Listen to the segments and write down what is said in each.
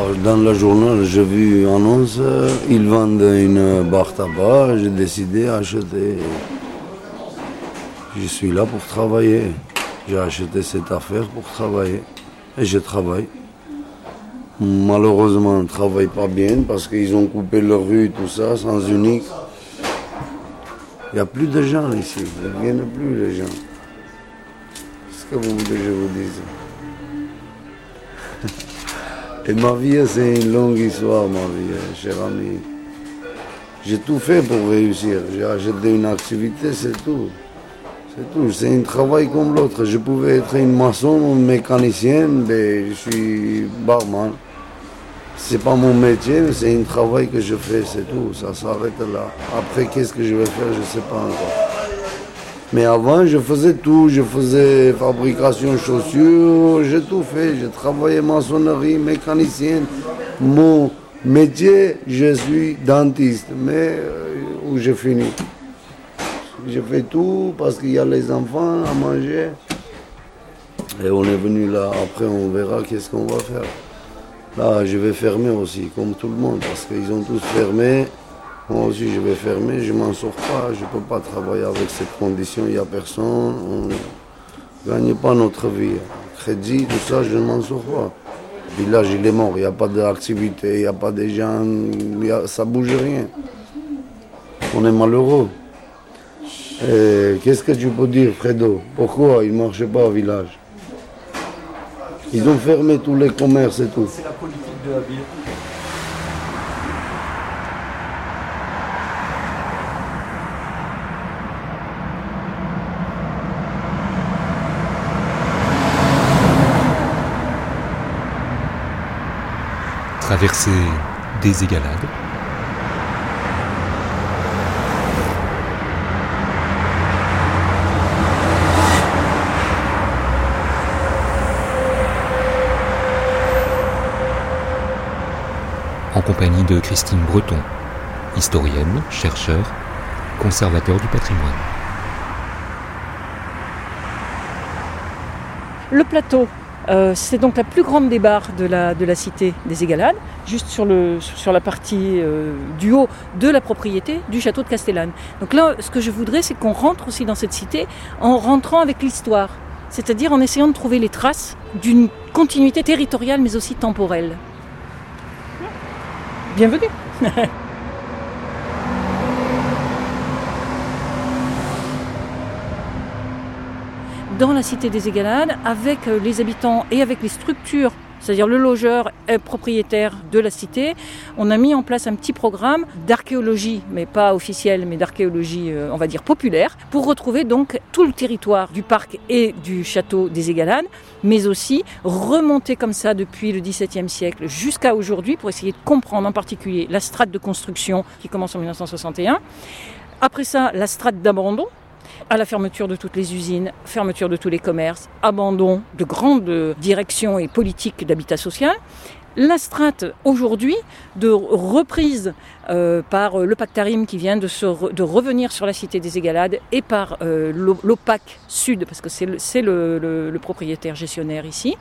Dans le journal, j'ai vu une annonce, ils vendent une barre tabac, j'ai décidé d'acheter. Je suis là pour travailler. J'ai acheté cette affaire pour travailler. Et je travaille. Malheureusement, on ne travaille pas bien parce qu'ils ont coupé leur rue, tout ça, sans unique. Il n'y a plus de gens ici. Il ne viennent plus les gens. Qu'est-ce que vous voulez que je vous dise? Et ma vie, c'est une longue histoire, ma vie, cher ami. J'ai tout fait pour réussir. J'ai acheté une activité, c'est tout. C'est tout. C'est un travail comme l'autre. Je pouvais être une maçon, une mécanicienne, mais je suis barman. C'est pas mon métier, mais c'est un travail que je fais, c'est tout. Ça s'arrête là. Après, qu'est-ce que je vais faire, je ne sais pas encore. Mais avant, je faisais tout. Je faisais fabrication de chaussures, j'ai tout fait. J'ai travaillé maçonnerie, mécanicienne. Mon métier, je suis dentiste. Mais où j'ai fini? Je fais tout parce qu'il y a les enfants à manger. Et on est venu là. Après, on verra qu'est-ce qu'on va faire. Là, je vais fermer aussi, comme tout le monde, parce qu'ils ont tous fermé. Moi aussi, je vais fermer, je ne m'en sors pas. Je ne peux pas travailler avec cette condition, il n'y a personne. On ne gagne pas notre vie. Crédit, tout ça, je ne m'en sors pas. Le village, il est mort, il n'y a pas d'activité, il n'y a pas de gens, ça ne bouge rien. On est malheureux. Et qu'est-ce que tu peux dire, Fredo? Pourquoi il ne marche pas au village? Ils ont fermé tous les commerces et tout. C'est la politique de la ville. Traverser des égalades. En compagnie de Christine Breton, historienne, chercheur, conservateur du patrimoine. Le plateau, c'est donc la plus grande des barres de la cité des Égalades, juste sur la partie du haut de la propriété du château de Castellane. Donc là, ce que je voudrais, c'est qu'on rentre aussi dans cette cité en rentrant avec l'histoire, c'est-à-dire en essayant de trouver les traces d'une continuité territoriale mais aussi temporelle. Bienvenue. Dans la cité des Égalades, avec les habitants et avec les structures, c'est-à-dire le logeur et propriétaire de la cité, on a mis en place un petit programme d'archéologie, mais pas officielle, mais d'archéologie, on va dire populaire, pour retrouver donc tout le territoire du parc et du château des Égalades, mais aussi remonter comme ça depuis le XVIIe siècle jusqu'à aujourd'hui pour essayer de comprendre en particulier la strate de construction qui commence en 1961. Après ça, la strate d'abandon, à la fermeture de toutes les usines, fermeture de tous les commerces, abandon de grandes directions et politiques d'habitat social. La strate aujourd'hui de reprise par le Pactarim qui vient de revenir sur la cité des Égalades et par l'OPAC Sud, parce que c'est le propriétaire gestionnaire ici,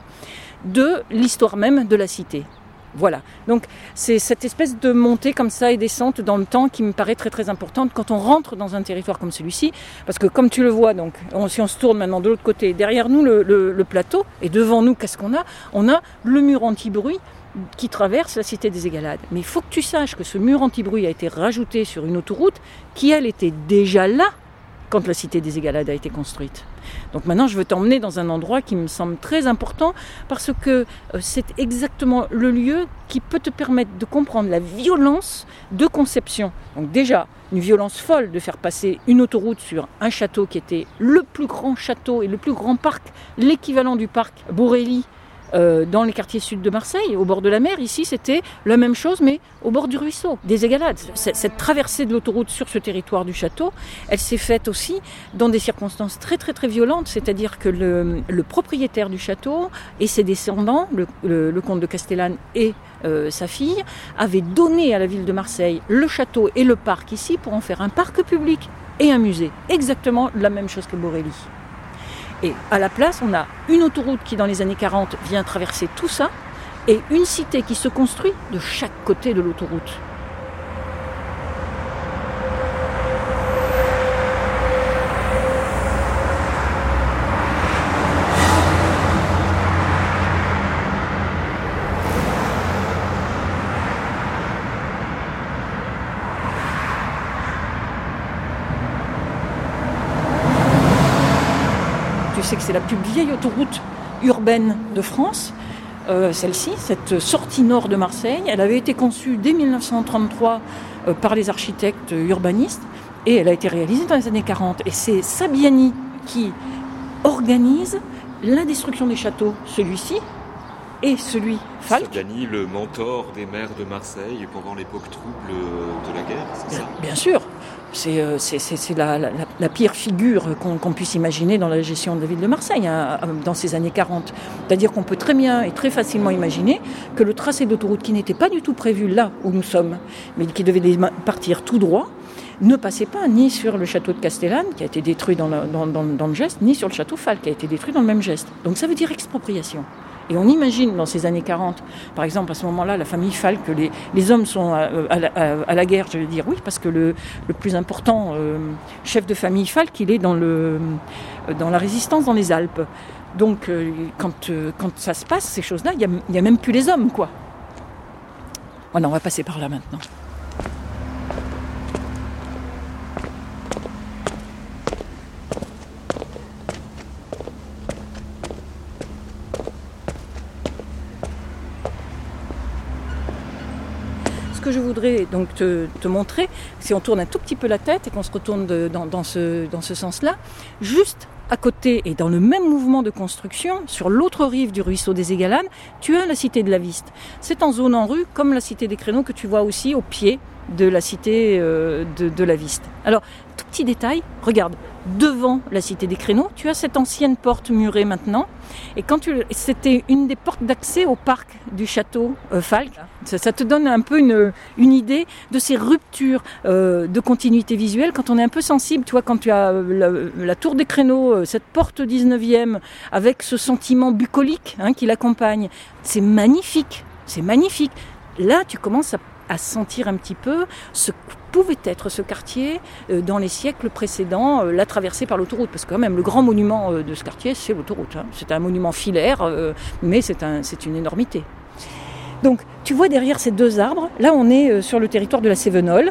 de l'histoire même de la cité. Voilà, donc c'est cette espèce de montée comme ça et descente dans le temps qui me paraît très très importante quand on rentre dans un territoire comme celui-ci, parce que comme tu le vois, donc, si on se tourne maintenant de l'autre côté, derrière nous le plateau, et devant nous qu'est-ce qu'on a? On a le mur anti-bruit qui traverse la cité des Égalades. Mais il faut que tu saches que ce mur anti-bruit a été rajouté sur une autoroute qui elle était déjà là quand la cité des Égalades a été construite. Donc maintenant, je veux t'emmener dans un endroit qui me semble très important parce que c'est exactement le lieu qui peut te permettre de comprendre la violence de conception. Donc déjà, une violence folle de faire passer une autoroute sur un château qui était le plus grand château et le plus grand parc, l'équivalent du parc Borelli dans les quartiers sud de Marseille, au bord de la mer. Ici, c'était la même chose, mais au bord du ruisseau, des Égalades. Cette traversée de l'autoroute sur ce territoire du château, elle s'est faite aussi dans des circonstances très très très violentes, c'est-à-dire que le propriétaire du château et ses descendants, le comte de Castellane et sa fille, avaient donné à la ville de Marseille le château et le parc ici pour en faire un parc public et un musée. Exactement la même chose que Borelli. Et à la place, on a une autoroute qui, dans les années 40, vient traverser tout ça et une cité qui se construit de chaque côté de l'autoroute. Tu sais que c'est la plus vieille autoroute urbaine de France, celle-ci, cette sortie nord de Marseille. Elle avait été conçue dès 1933 par les architectes urbanistes et elle a été réalisée dans les années 40. Et c'est Sabiani qui organise la destruction des châteaux, celui-ci et celui Falck. Sabiani, le mentor des maires de Marseille pendant l'époque trouble de la guerre, c'est ça ? Bien sûr. C'est la pire figure qu'on puisse imaginer dans la gestion de la ville de Marseille dans ces années 40. C'est-à-dire qu'on peut très bien et très facilement imaginer que le tracé d'autoroute qui n'était pas du tout prévu là où nous sommes, mais qui devait partir tout droit, ne passait pas ni sur le château de Castellane, qui a été détruit dans le geste, ni sur le château Falck, qui a été détruit dans le même geste. Donc ça veut dire expropriation. Et on imagine dans ces années 40, par exemple à ce moment-là, la famille Falck, que les hommes sont à la guerre, je veux dire, oui, parce que le plus important chef de famille Falck, il est dans la résistance dans les Alpes. Donc quand ça se passe, ces choses-là, il n'y a même plus les hommes, quoi. Voilà, on va passer par là maintenant. Ce que je voudrais donc te montrer, si on tourne un tout petit peu la tête et qu'on se retourne dans ce sens-là, juste à côté et dans le même mouvement de construction, sur l'autre rive du ruisseau des Égalanes, tu as la cité de la Viste. C'est en zone en rue, comme la cité des Créneaux que tu vois aussi au pied de la cité de la Viste. Alors, tout petit détail, regarde, devant la cité des Créneaux, tu as cette ancienne porte murée maintenant, et c'était une des portes d'accès au parc du château Falck. Ça te donne un peu une idée de ces ruptures de continuité visuelle quand on est un peu sensible. Tu vois, quand tu as la tour des Créneaux, cette porte 19e, avec ce sentiment bucolique qui l'accompagne, c'est magnifique, c'est magnifique. Là, tu commences à sentir un petit peu ce que pouvait être ce quartier dans les siècles précédents, la traversée par l'autoroute, parce que quand même le grand monument de ce quartier, c'est l'autoroute. C'est un monument filaire, mais c'est une énormité. Donc, tu vois derrière ces deux arbres, là on est sur le territoire de la Cévenole,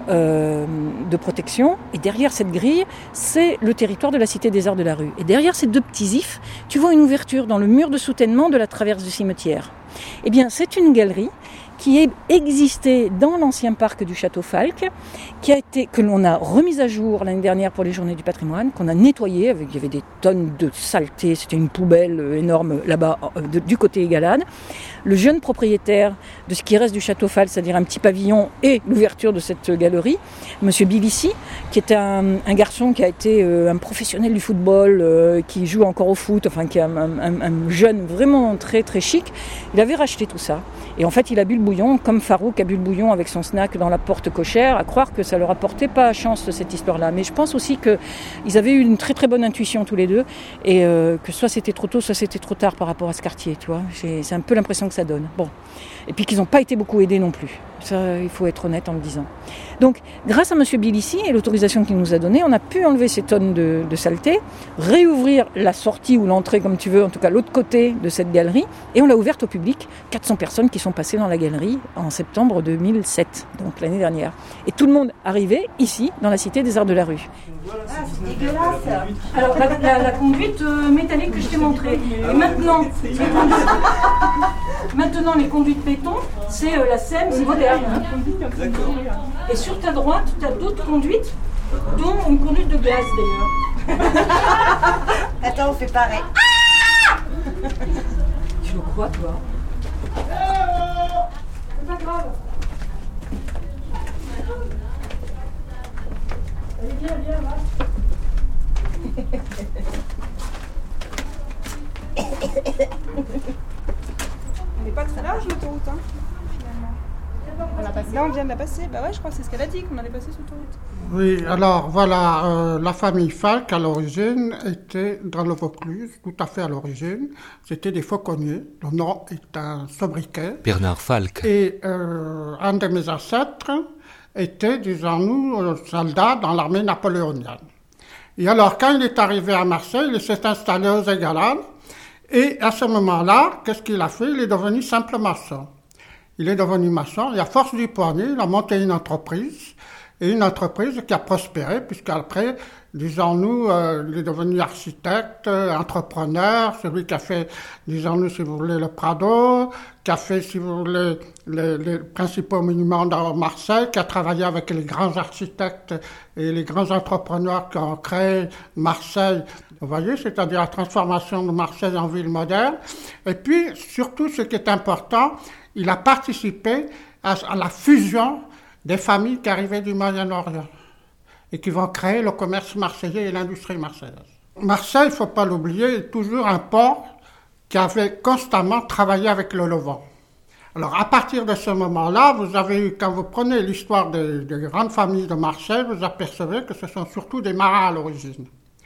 de protection, et derrière cette grille, c'est le territoire de la Cité des Arts de la Rue. Et derrière ces deux petits ifs, tu vois une ouverture dans le mur de soutènement de la traverse du cimetière. Eh bien, c'est une galerie qui existait dans l'ancien parc du château Falck, que l'on a remise à jour l'année dernière pour les Journées du patrimoine, qu'on a nettoyé, il y avait des tonnes de saleté, c'était une poubelle énorme là-bas du côté Égalade. Le jeune propriétaire de ce qui reste du château Falck, c'est-à-dire un petit pavillon et l'ouverture de cette galerie, Monsieur Bilissi, qui était un garçon qui a été un professionnel du football, qui joue encore au foot, enfin qui est un jeune vraiment très très chic, il avait racheté tout ça. Et en fait, il a bu le bouillon, comme Farouk a bu le bouillon avec son snack dans la porte cochère, à croire que ça leur apportait pas chance, cette histoire-là. Mais je pense aussi qu'ils avaient eu une très très bonne intuition tous les deux, et que soit c'était trop tôt, soit c'était trop tard par rapport à ce quartier, tu vois. C'est un peu l'impression que ça donne. Bon. Et puis qu'ils n'ont pas été beaucoup aidés non plus. Ça, il faut être honnête en le disant. Donc, grâce à M. Bilissi et l'autorisation qu'il nous a donnée, on a pu enlever ces tonnes de saleté, réouvrir la sortie ou l'entrée, comme tu veux, en tout cas l'autre côté de cette galerie, et on l'a ouverte au public. 400 personnes qui sont passées dans la galerie en septembre 2007, donc l'année dernière. Et tout le monde arrivait ici, dans la Cité des Arts de la Rue. Ah, c'est dégueulasse. Alors, la conduite métallique que je t'ai montrée. Et maintenant, les conduites béton, c'est la SEM, c'est moderne. D'accord. Et sur ta droite, tu as d'autres conduites, dont une conduite de gaz d'ailleurs. Attends, on fait pareil. Tu le crois, toi? C'est pas grave. Allez, viens, va. Elle n'est pas très large l'autoroute, finalement. On n'a passer. Là, on vient de la passer. Bah ouais, je crois que c'est ce qu'elle a dit, qu'on allait passer cette autoroute. Oui, alors voilà, la famille Falk à l'origine était dans le Vaucluse, tout à fait à l'origine. C'était des fauconniers. Le nom est un sobriquet. Bernard Falk. Et un de mes ancêtres était, disons-nous, soldat dans l'armée napoléonienne. Et alors, quand il est arrivé à Marseille, il s'est installé aux Égalades. Et à ce moment-là, qu'est-ce qu'il a fait? Il est devenu simple maçon. Il est devenu maçon et à force du poignet, il a monté une entreprise. Et une entreprise qui a prospéré, puisqu'après, disons-nous, il est devenu architecte, entrepreneur, celui qui a fait, disons-nous, si vous voulez, le Prado, qui a fait, si vous voulez, les principaux monuments dans Marseille, qui a travaillé avec les grands architectes et les grands entrepreneurs qui ont créé Marseille. Vous voyez, c'est-à-dire la transformation de Marseille en ville moderne. Et puis, surtout, ce qui est important, il a participé à la fusion des familles qui arrivaient du Moyen-Orient et qui vont créer le commerce marseillais et l'industrie marseillaise. Marseille, il ne faut pas l'oublier, est toujours un port qui avait constamment travaillé avec le Levant. Alors, à partir de ce moment-là, vous avez eu, quand vous prenez l'histoire des grandes familles de Marseille, vous apercevez que ce sont surtout des marins à l'origine.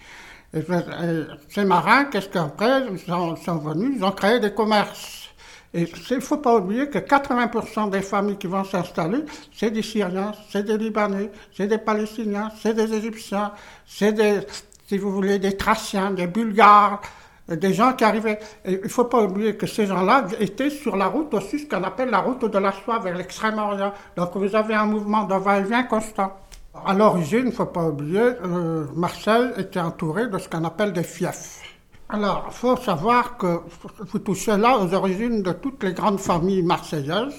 Et ces marins, qu'est-ce qu'après, ils sont venus, ils ont créé des commerces. Et il ne faut pas oublier que 80% des familles qui vont s'installer, c'est des Syriens, c'est des Libanais, c'est des Palestiniens, c'est des Égyptiens, c'est des, si vous voulez, des Thraciens, des Bulgares, des gens qui arrivaient. Et il ne faut pas oublier que ces gens-là étaient sur la route aussi, ce qu'on appelle la route de la soie vers l'Extrême-Orient. Donc vous avez un mouvement de va-et-vient constant. À l'origine, il ne faut pas oublier, Marseille était entourée de ce qu'on appelle des fiefs. Alors, il faut savoir que vous touchez là aux origines de toutes les grandes familles marseillaises,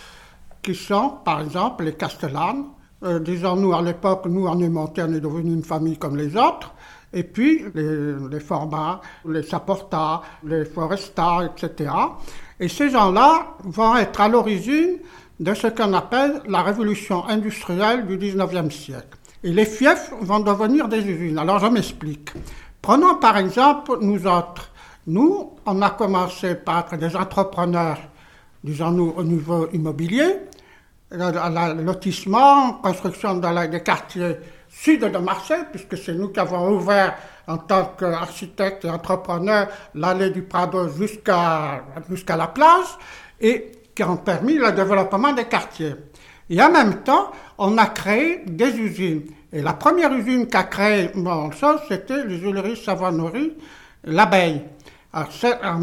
qui sont, par exemple, les Castellanes. Disons-nous, à l'époque, nous, on est montés, on est devenu une famille comme les autres. Et puis, les Forbin, les Saporta, les Foresta, etc. Et ces gens-là vont être à l'origine de ce qu'on appelle la révolution industrielle du 19e siècle. Et les fiefs vont devenir des usines. Alors, je m'explique. Prenons par exemple nous autres. Nous, on a commencé par être des entrepreneurs, disons-nous, au niveau immobilier, lotissement, construction des quartiers sud de Marseille, puisque c'est nous qui avons ouvert en tant qu'architectes et entrepreneurs l'allée du Prado jusqu'à la plage, et qui ont permis le développement des quartiers. Et en même temps, on a créé des usines. Et la première usine qu'a créée c'était les huileries Savonnerie, l'Abeille. Alors, en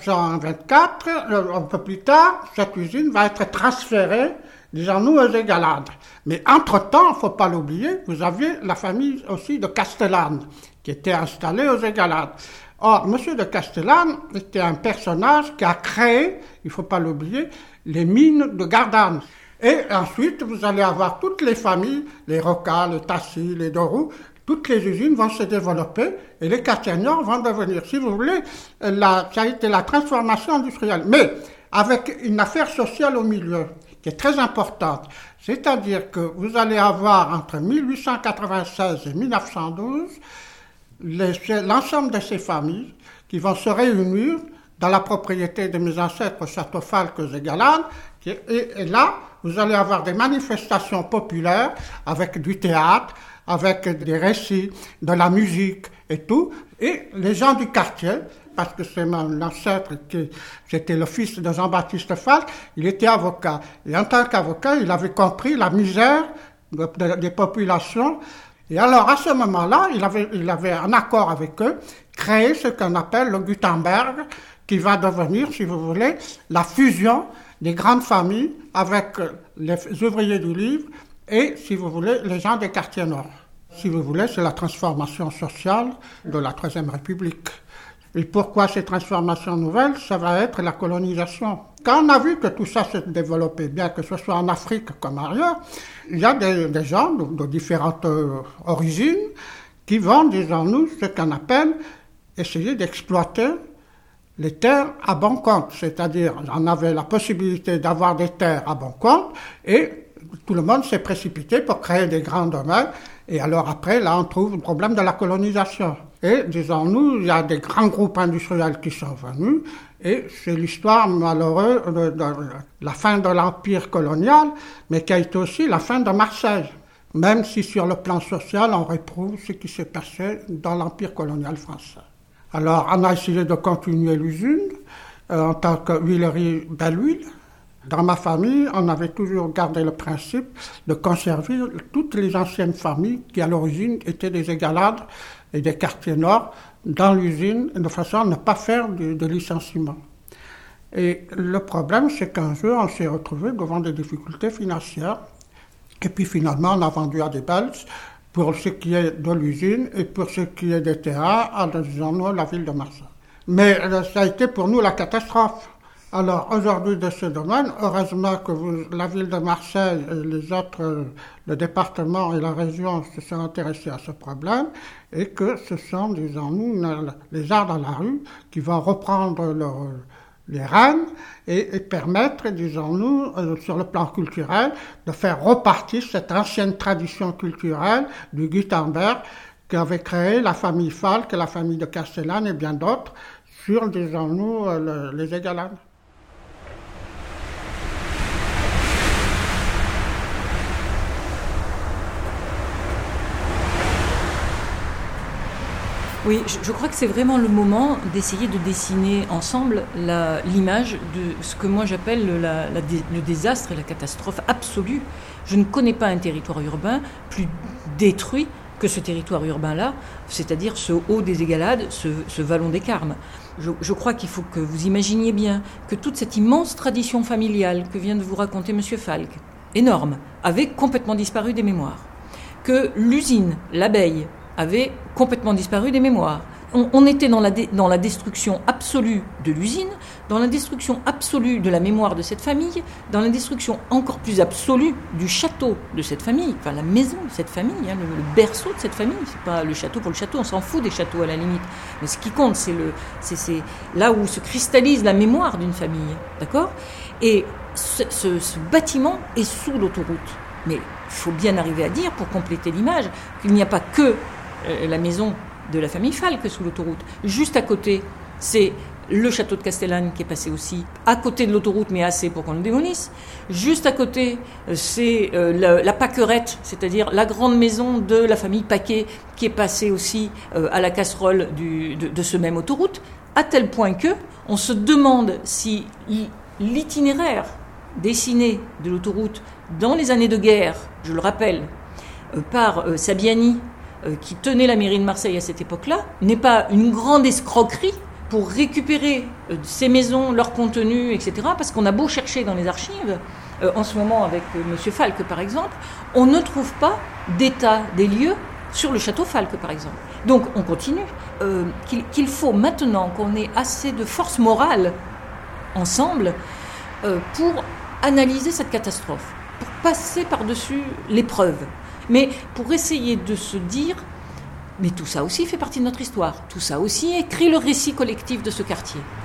1924, un peu plus tard, cette usine va être transférée, disons-nous, aux Égalades. Mais entre-temps, il ne faut pas l'oublier, vous aviez la famille aussi de Castellane, qui était installée aux Égalades. Or, M. de Castellane était un personnage qui a créé, il ne faut pas l'oublier, les mines de Gardanne. Et ensuite, vous allez avoir toutes les familles, les Roca, les Tassi, les Dorou, toutes les usines vont se développer et les quartiers nord vont devenir, si vous voulez, ça a été la transformation industrielle. Mais avec une affaire sociale au milieu, qui est très importante. C'est-à-dire que vous allez avoir entre 1896 et 1912 l'ensemble de ces familles qui vont se réunir dans la propriété de mes ancêtres au château Falk aux Égalades. Et là, vous allez avoir des manifestations populaires avec du théâtre, avec des récits, de la musique et tout. Et les gens du quartier, parce que c'est mon ancêtre, c'était le fils de Jean-Baptiste Falk, il était avocat. Et en tant qu'avocat, il avait compris la misère des populations. Et alors, à ce moment-là, il avait un accord avec eux, créé ce qu'on appelle le Gutenberg, qui va devenir, si vous voulez, la fusion des grandes familles avec les ouvriers du livre et, si vous voulez, les gens des quartiers nord. Si vous voulez, c'est la transformation sociale de la Troisième République. Et pourquoi ces transformations nouvelles? Ça va être la colonisation. Quand on a vu que tout ça se développait bien, que ce soit en Afrique comme ailleurs, il y a des gens de différentes origines qui vont, disons-nous, ce qu'on appelle essayer d'exploiter les terres à bon compte. C'est-à-dire, on avait la possibilité d'avoir des terres à bon compte et tout le monde s'est précipité pour créer des grands domaines. Et alors après, là, on trouve le problème de la colonisation. Et, disons-nous, il y a des grands groupes industriels qui sont venus, et c'est l'histoire malheureuse de la fin de l'empire colonial, mais qui a été aussi la fin de Marseille. Même si sur le plan social, on réprouve ce qui s'est passé dans l'empire colonial français. Alors, on a essayé de continuer l'usine en tant que huilerie Belle-Huile. Dans ma famille, on avait toujours gardé le principe de conserver toutes les anciennes familles qui, à l'origine, étaient des égalades et des quartiers nord dans l'usine, de façon à ne pas faire de licenciement. Et le problème, c'est qu'un jour, on s'est retrouvé devant des difficultés financières. Et puis finalement, on a vendu à des Belges pour ce qui est de l'usine et pour ce qui est des terrains à, disons-nous, la ville de Marseille. Mais ça a été pour nous la catastrophe. Alors aujourd'hui, de ce domaine, heureusement que la ville de Marseille et les autres, le département et la région se sont intéressés à ce problème et que ce sont, disons-nous, les arts dans la rue qui vont reprendre les rênes et permettre, disons-nous, sur le plan culturel, de faire repartir cette ancienne tradition culturelle du Gutenberg qu'avait créé la famille Falk, la famille de Castellane et bien d'autres sur, disons-nous, les Égalades. Oui, je crois que c'est vraiment le moment d'essayer de dessiner ensemble l'image de ce que moi j'appelle le désastre et la catastrophe absolue. Je ne connais pas un territoire urbain plus détruit que ce territoire urbain-là, c'est-à-dire ce haut des Égalades, ce vallon des Carmes. Je crois qu'il faut que vous imaginiez bien que toute cette immense tradition familiale que vient de vous raconter M. Falk, énorme, avait complètement disparu des mémoires. Que l'usine, l'abeille, avait complètement disparu des mémoires. On était dans la destruction absolue de l'usine, dans la destruction absolue de la mémoire de cette famille, dans la destruction encore plus absolue du château de cette famille, enfin la maison de cette famille, hein, le berceau de cette famille. C'est pas le château pour le château, on s'en fout des châteaux à la limite. Mais ce qui compte, c'est là où se cristallise la mémoire d'une famille, d'accord ? Et ce bâtiment est sous l'autoroute. Mais il faut bien arriver à dire, pour compléter l'image, qu'il n'y a pas que la maison de la famille Falk sous l'autoroute. Juste à côté, c'est le château de Castellane qui est passé aussi à côté de l'autoroute, mais assez pour qu'on le démolisse. Juste à côté, c'est la Paquerette, c'est-à-dire la grande maison de la famille Paquet, qui est passée aussi à la casserole de ce même autoroute, à tel point que on se demande si l'itinéraire dessiné de l'autoroute dans les années de guerre, je le rappelle, par Sabiani, qui tenait la mairie de Marseille à cette époque-là, n'est pas une grande escroquerie pour récupérer ces maisons, leur contenu, etc. Parce qu'on a beau chercher dans les archives, en ce moment avec M. Falk par exemple, on ne trouve pas d'état des lieux sur le château Falk par exemple. Donc on continue, qu'il faut maintenant qu'on ait assez de force morale ensemble pour analyser cette catastrophe, pour passer par-dessus l'épreuve. Mais pour essayer de se dire, mais tout ça aussi fait partie de notre histoire, tout ça aussi écrit le récit collectif de ce quartier. Hein ?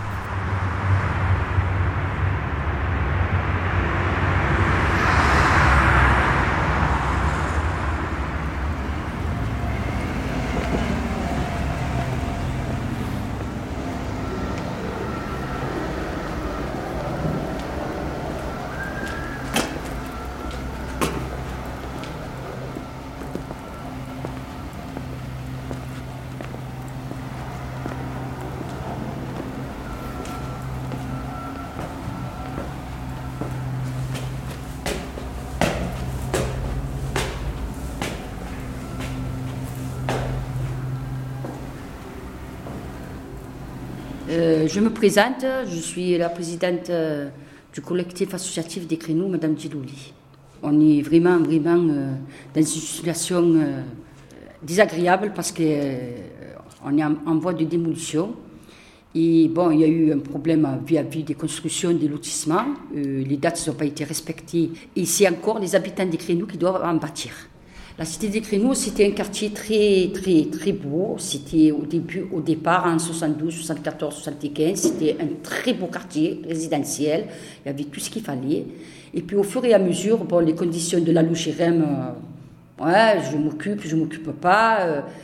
Je me présente, je suis la présidente du collectif associatif des Créneaux, Madame Djilouli. On est vraiment dans une situation désagréable parce qu'on est en voie de démolition. Et bon, il y a eu un problème vis-à-vis des constructions, des lotissements. Les dates n'ont pas été respectées. Et c'est encore les habitants des Créneaux qui doivent en bâtir. La cité des Créneaux, c'était un quartier très beau. C'était au départ, en 72, 74, 75, c'était un très beau quartier résidentiel. Il y avait tout ce qu'il fallait. Et puis au fur et à mesure, bon, les conditions de la loi Chérem, je m'occupe pas.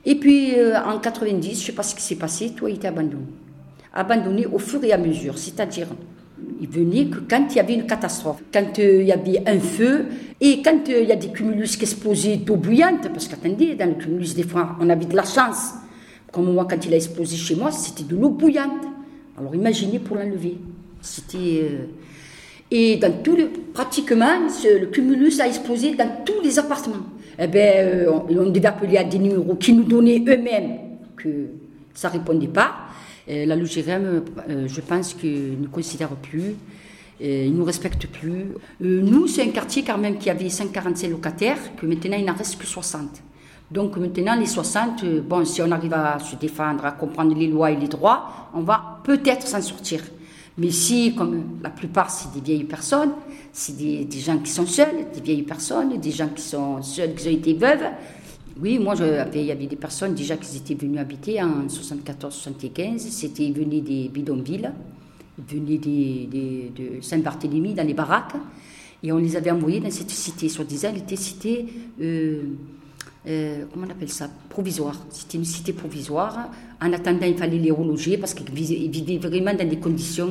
Et puis en 90, je ne sais pas ce qui s'est passé, tout a été abandonné. Abandonné au fur et à mesure, c'est-à-dire il venait que quand il y avait une catastrophe, quand il y avait un feu, et quand il y a des cumulus qui explosaient d'eau bouillante, parce qu'attendez, dans le cumulus des fois on avait de la chance, comme moi quand il a explosé chez moi, c'était de l'eau bouillante. Alors imaginez pour l'enlever, c'était... Et dans pratiquement, le cumulus a explosé dans tous les appartements. Eh bien, on devait appeler à des numéros qui nous donnaient eux-mêmes que ça ne répondait pas. La Logirem, je pense qu'ils ne nous considèrent plus, ils ne nous respectent plus. Nous, c'est un quartier quand même qui avait 145 locataires, que maintenant il n'en reste que 60. Donc maintenant, les 60, bon, si on arrive à se défendre, à comprendre les lois et les droits, on va peut-être s'en sortir. Mais si, comme la plupart, c'est des vieilles personnes, c'est des gens qui sont seuls, des vieilles personnes, des gens qui sont seuls, qui ont été veuves. Oui, moi, il y avait des personnes déjà qui étaient venues habiter en 74-75, c'était venues des bidonvilles, venues de Saint-Barthélemy, dans les baraques, et on les avait envoyés dans cette cité. Soi-disant, elle était cité, comment on appelle ça, provisoire. C'était une cité provisoire. En attendant, il fallait les reloger parce qu'ils vivaient vraiment dans des conditions...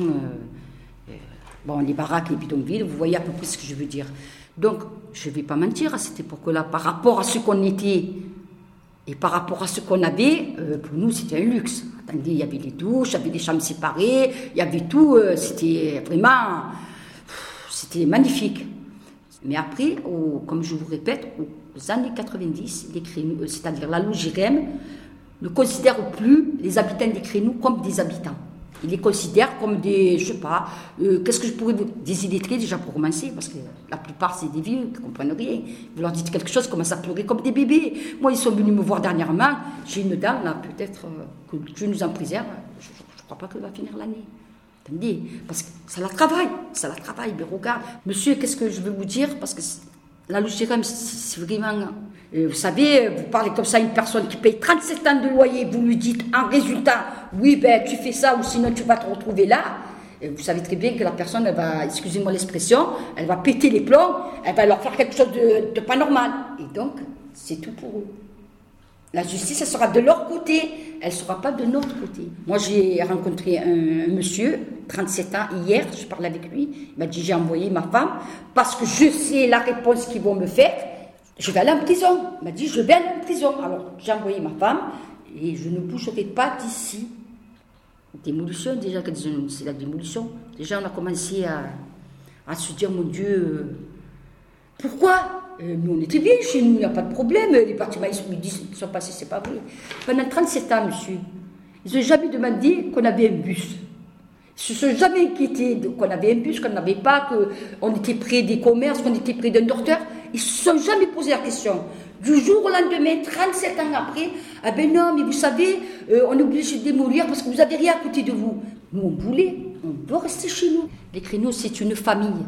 bon, les baraques, les bidonvilles, vous voyez à peu près ce que je veux dire. Donc, je ne vais pas mentir, à cette époque-là, par rapport à ce qu'on était et par rapport à ce qu'on avait, pour nous, c'était un luxe. Attendez, il y avait les douches, il y avait des chambres séparées, il y avait tout, c'était vraiment... C'était magnifique. Mais après, comme je vous répète, aux années 90, les Crénous, c'est-à-dire la Logirem, ne considère plus les habitants des Crénous comme des habitants. Ils les considèrent comme des, je sais pas, qu'est-ce que je pourrais vous... Des illettrés déjà pour commencer, parce que la plupart c'est des vieux qui ne comprennent rien. Vous leur dites quelque chose, ils commencent à pleurer comme des bébés. Moi, ils sont venus me voir dernièrement. J'ai une dame, là, peut-être que Dieu nous en préserve. Je ne crois pas qu'elle va finir l'année. Attendez, parce que ça la travaille, mais regarde. Monsieur, qu'est-ce que je veux vous dire? Parce que la Logirem, c'est vraiment... vous savez, vous parlez comme ça à une personne qui paye 37 ans de loyer, vous lui dites en résultat, oui, ben tu fais ça ou sinon tu vas te retrouver là. Et vous savez très bien que la personne, elle va, excusez-moi l'expression, elle va péter les plombs, elle va leur faire quelque chose de pas normal. Et donc, c'est tout pour eux. La justice, elle sera de leur côté, elle ne sera pas de notre côté. Moi, j'ai rencontré un monsieur, 37 ans, hier, je parlais avec lui, il m'a dit, j'ai envoyé ma femme, parce que je sais la réponse qu'ils vont me faire, je vais aller en prison. Il m'a dit, je vais aller en prison. Alors, j'ai envoyé ma femme, et je ne bougerai pas d'ici. Démolition, déjà, c'est la démolition. Déjà, on a commencé à se dire, mon Dieu, pourquoi nous, on était bien chez nous, il n'y a pas de problème. Les bâtiments, ils sont passés, c'est pas vrai. Pendant 37 ans, monsieur, ils n'ont jamais demandé qu'on avait un bus. Ils ne se sont jamais inquiétés qu'on avait un bus, qu'on n'avait pas, qu'on était près des commerces, qu'on était près d'un docteur. Ils ne se sont jamais posé la question. Du jour au lendemain, 37 ans après, ah ben non, mais vous savez, on est obligé de démolir parce que vous n'avez rien à côté de vous. Nous, on veut rester chez nous. Les Crénaux, c'est une famille.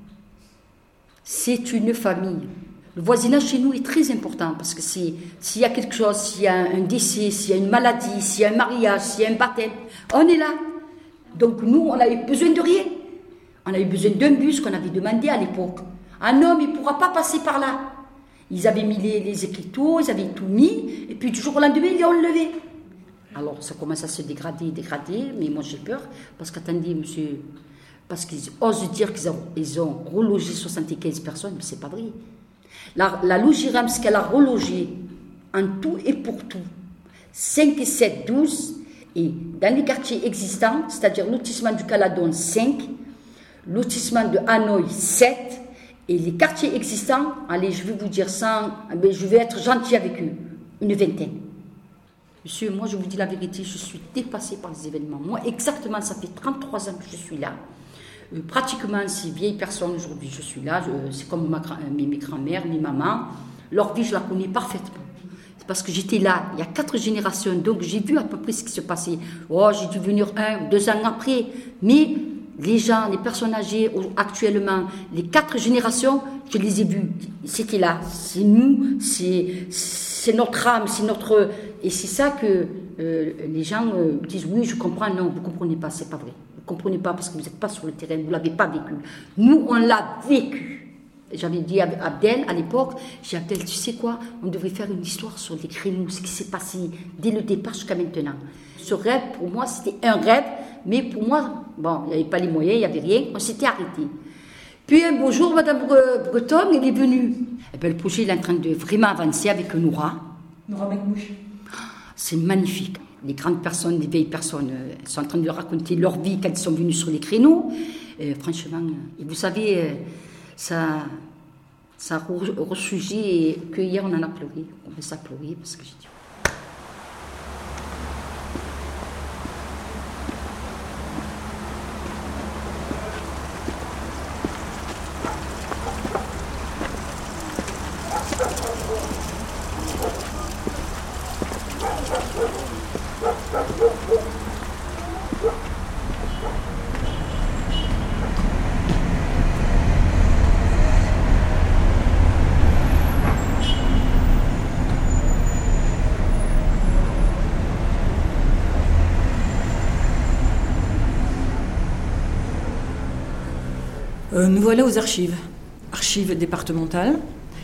C'est une famille. Le voisinage chez nous est très important parce que s'il y a quelque chose, s'il y a un décès, s'il y a une maladie, s'il y a un mariage, s'il y a un baptême, on est là. Donc nous, on n'avait besoin de rien. On avait besoin d'un bus qu'on avait demandé à l'époque. Un homme, il ne pourra pas passer par là. Ils avaient mis les écriteaux, ils avaient tout mis, et puis du jour au lendemain, ils l'ont enlevé. Alors ça commence à se dégrader, mais moi j'ai peur, parce qu'attendez, monsieur, parce qu'ils osent dire qu'ils ont relogé 75 personnes, mais c'est pas vrai. La Logirem, ce qu'elle a relogé, en tout et pour tout, 5 et 7, 12, et dans les quartiers existants, c'est-à-dire lotissement du Caladon, 5, lotissement de Hanoï, 7, et les quartiers existants, allez, je vais vous dire ça, mais je vais être gentil avec eux, une vingtaine. Monsieur, moi je vous dis la vérité, je suis dépassée par les événements. Moi, exactement, ça fait 33 ans que je suis là. Pratiquement, ces vieilles personnes, aujourd'hui, je suis là, c'est comme mes grands-mères, mes mamans, leur vie, je la connais parfaitement. C'est parce que j'étais là, il y a 4 générations, donc j'ai vu à peu près ce qui se passait. Oh, j'ai dû venir 1 ou 2 ans après, mais les gens, les personnes âgées, actuellement, les 4 générations, je les ai vus. C'était là, c'est nous, c'est notre âme, c'est notre... Et c'est ça que les gens disent, oui, je comprends, non, vous ne comprenez pas, c'est pas vrai. Vous ne comprenez pas parce que vous n'êtes pas sur le terrain, vous ne l'avez pas vécu. Nous, on l'a vécu. J'avais dit à Abdel, à l'époque, j'ai dit Abdel, tu sais quoi, on devrait faire une histoire sur les créneaux, ce qui s'est passé dès le départ jusqu'à maintenant. Ce rêve, pour moi, c'était un rêve, mais pour moi, bon, il n'y avait pas les moyens, il n'y avait rien, on s'était arrêté. Puis un beau jour, Madame Breton, elle est venue. Et bien, le projet il est en train de vraiment avancer avec Noura. Noura Mekmouche. C'est magnifique. Les grandes personnes, les vieilles personnes, elles sont en train de raconter leur vie quand elles sont venues sur les créneaux. Franchement, et vous savez, ça a ressurgi et que hier on en a pleuré. On va s'applaudir parce que j'ai dit. Nous voilà aux archives départementales,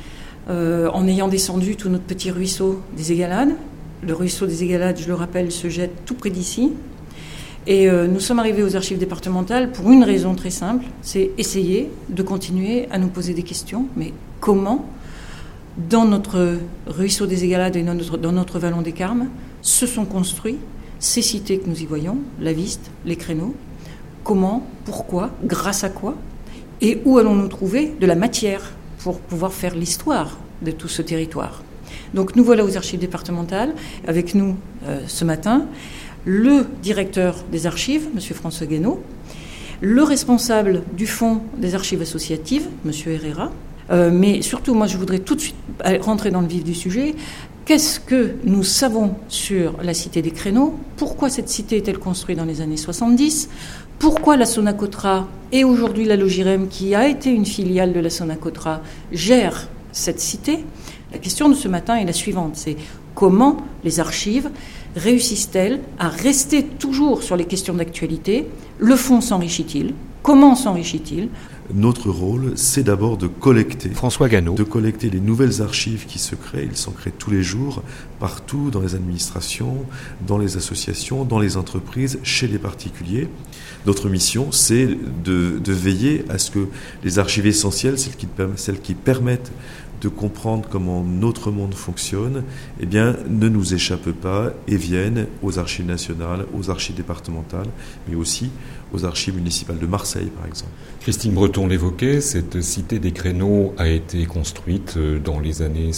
en ayant descendu tout notre petit ruisseau des Égalades. Le ruisseau des Égalades, je le rappelle, se jette tout près d'ici. Et nous sommes arrivés aux archives départementales pour une raison très simple, c'est essayer de continuer à nous poser des questions. Mais comment, dans notre ruisseau des Égalades et dans notre vallon des Carmes, se sont construits ces cités que nous y voyons, la Viste, les Créneaux? Comment, pourquoi, grâce à quoi? Et où allons-nous trouver de la matière pour pouvoir faire l'histoire de tout ce territoire? Donc nous voilà aux archives départementales, avec nous ce matin, le directeur des archives, M. François Guénaud, le responsable du fonds des archives associatives, M. Herrera, mais surtout, moi je voudrais tout de suite rentrer dans le vif du sujet. Qu'est-ce que nous savons sur la cité des Créneaux? Pourquoi cette cité est-elle construite dans les années 70? Pourquoi la Sonacotra et aujourd'hui la Logirem, qui a été une filiale de la Sonacotra, gère cette cité? La question de ce matin est la suivante, c'est comment les archives réussissent-elles à rester toujours sur les questions d'actualité? Le fonds s'enrichit-il? Comment s'enrichit-il? Notre rôle, c'est d'abord de collecter. François Guénaud. De collecter les nouvelles archives qui se créent. Ils sont créés tous les jours, partout, dans les administrations, dans les associations, dans les entreprises, chez les particuliers. Notre mission, c'est de veiller à ce que les archives essentielles, celles qui permettent de comprendre comment notre monde fonctionne, eh bien, ne nous échappent pas et viennent aux archives nationales, aux archives départementales, mais aussi aux archives municipales de Marseille, par exemple. Christine Breton l'évoquait, cette cité des Créneaux a été construite dans les années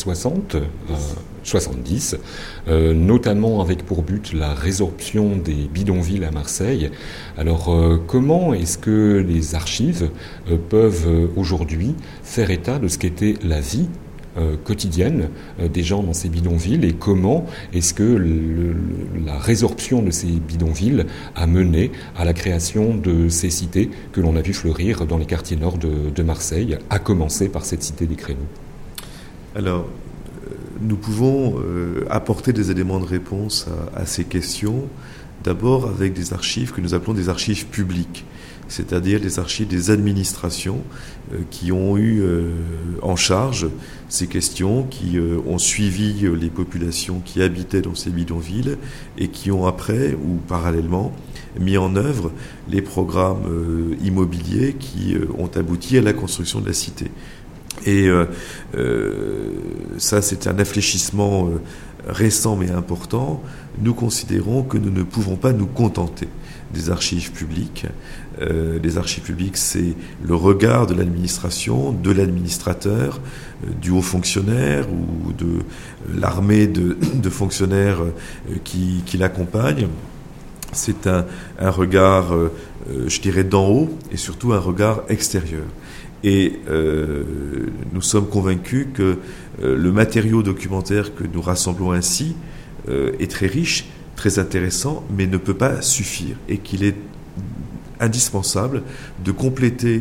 70, notamment avec pour but la résorption des bidonvilles à Marseille. Alors, comment est-ce que les archives peuvent aujourd'hui faire état de ce qu'était la vie quotidienne des gens dans ces bidonvilles et comment est-ce que la résorption de ces bidonvilles a mené à la création de ces cités que l'on a vu fleurir dans les quartiers nord de Marseille, à commencer par cette cité des Créneaux? Alors, nous pouvons apporter des éléments de réponse à ces questions, d'abord avec des archives que nous appelons des archives publiques, c'est-à-dire les archives des administrations qui ont eu en charge ces questions, qui ont suivi les populations qui habitaient dans ces bidonvilles et qui ont après ou parallèlement mis en œuvre les programmes immobiliers qui ont abouti à la construction de la cité. Et ça, c'est un infléchissement récent mais important. Nous considérons que nous ne pouvons pas nous contenter des archives publiques. Les archives publiques, c'est le regard de l'administration, de l'administrateur, du haut fonctionnaire ou de l'armée de fonctionnaires qui l'accompagnent. C'est un regard, je dirais, d'en haut et surtout un regard extérieur. Et nous sommes convaincus que le matériau documentaire que nous rassemblons ainsi est très riche, très intéressant, mais ne peut pas suffire et qu'il est indispensable de compléter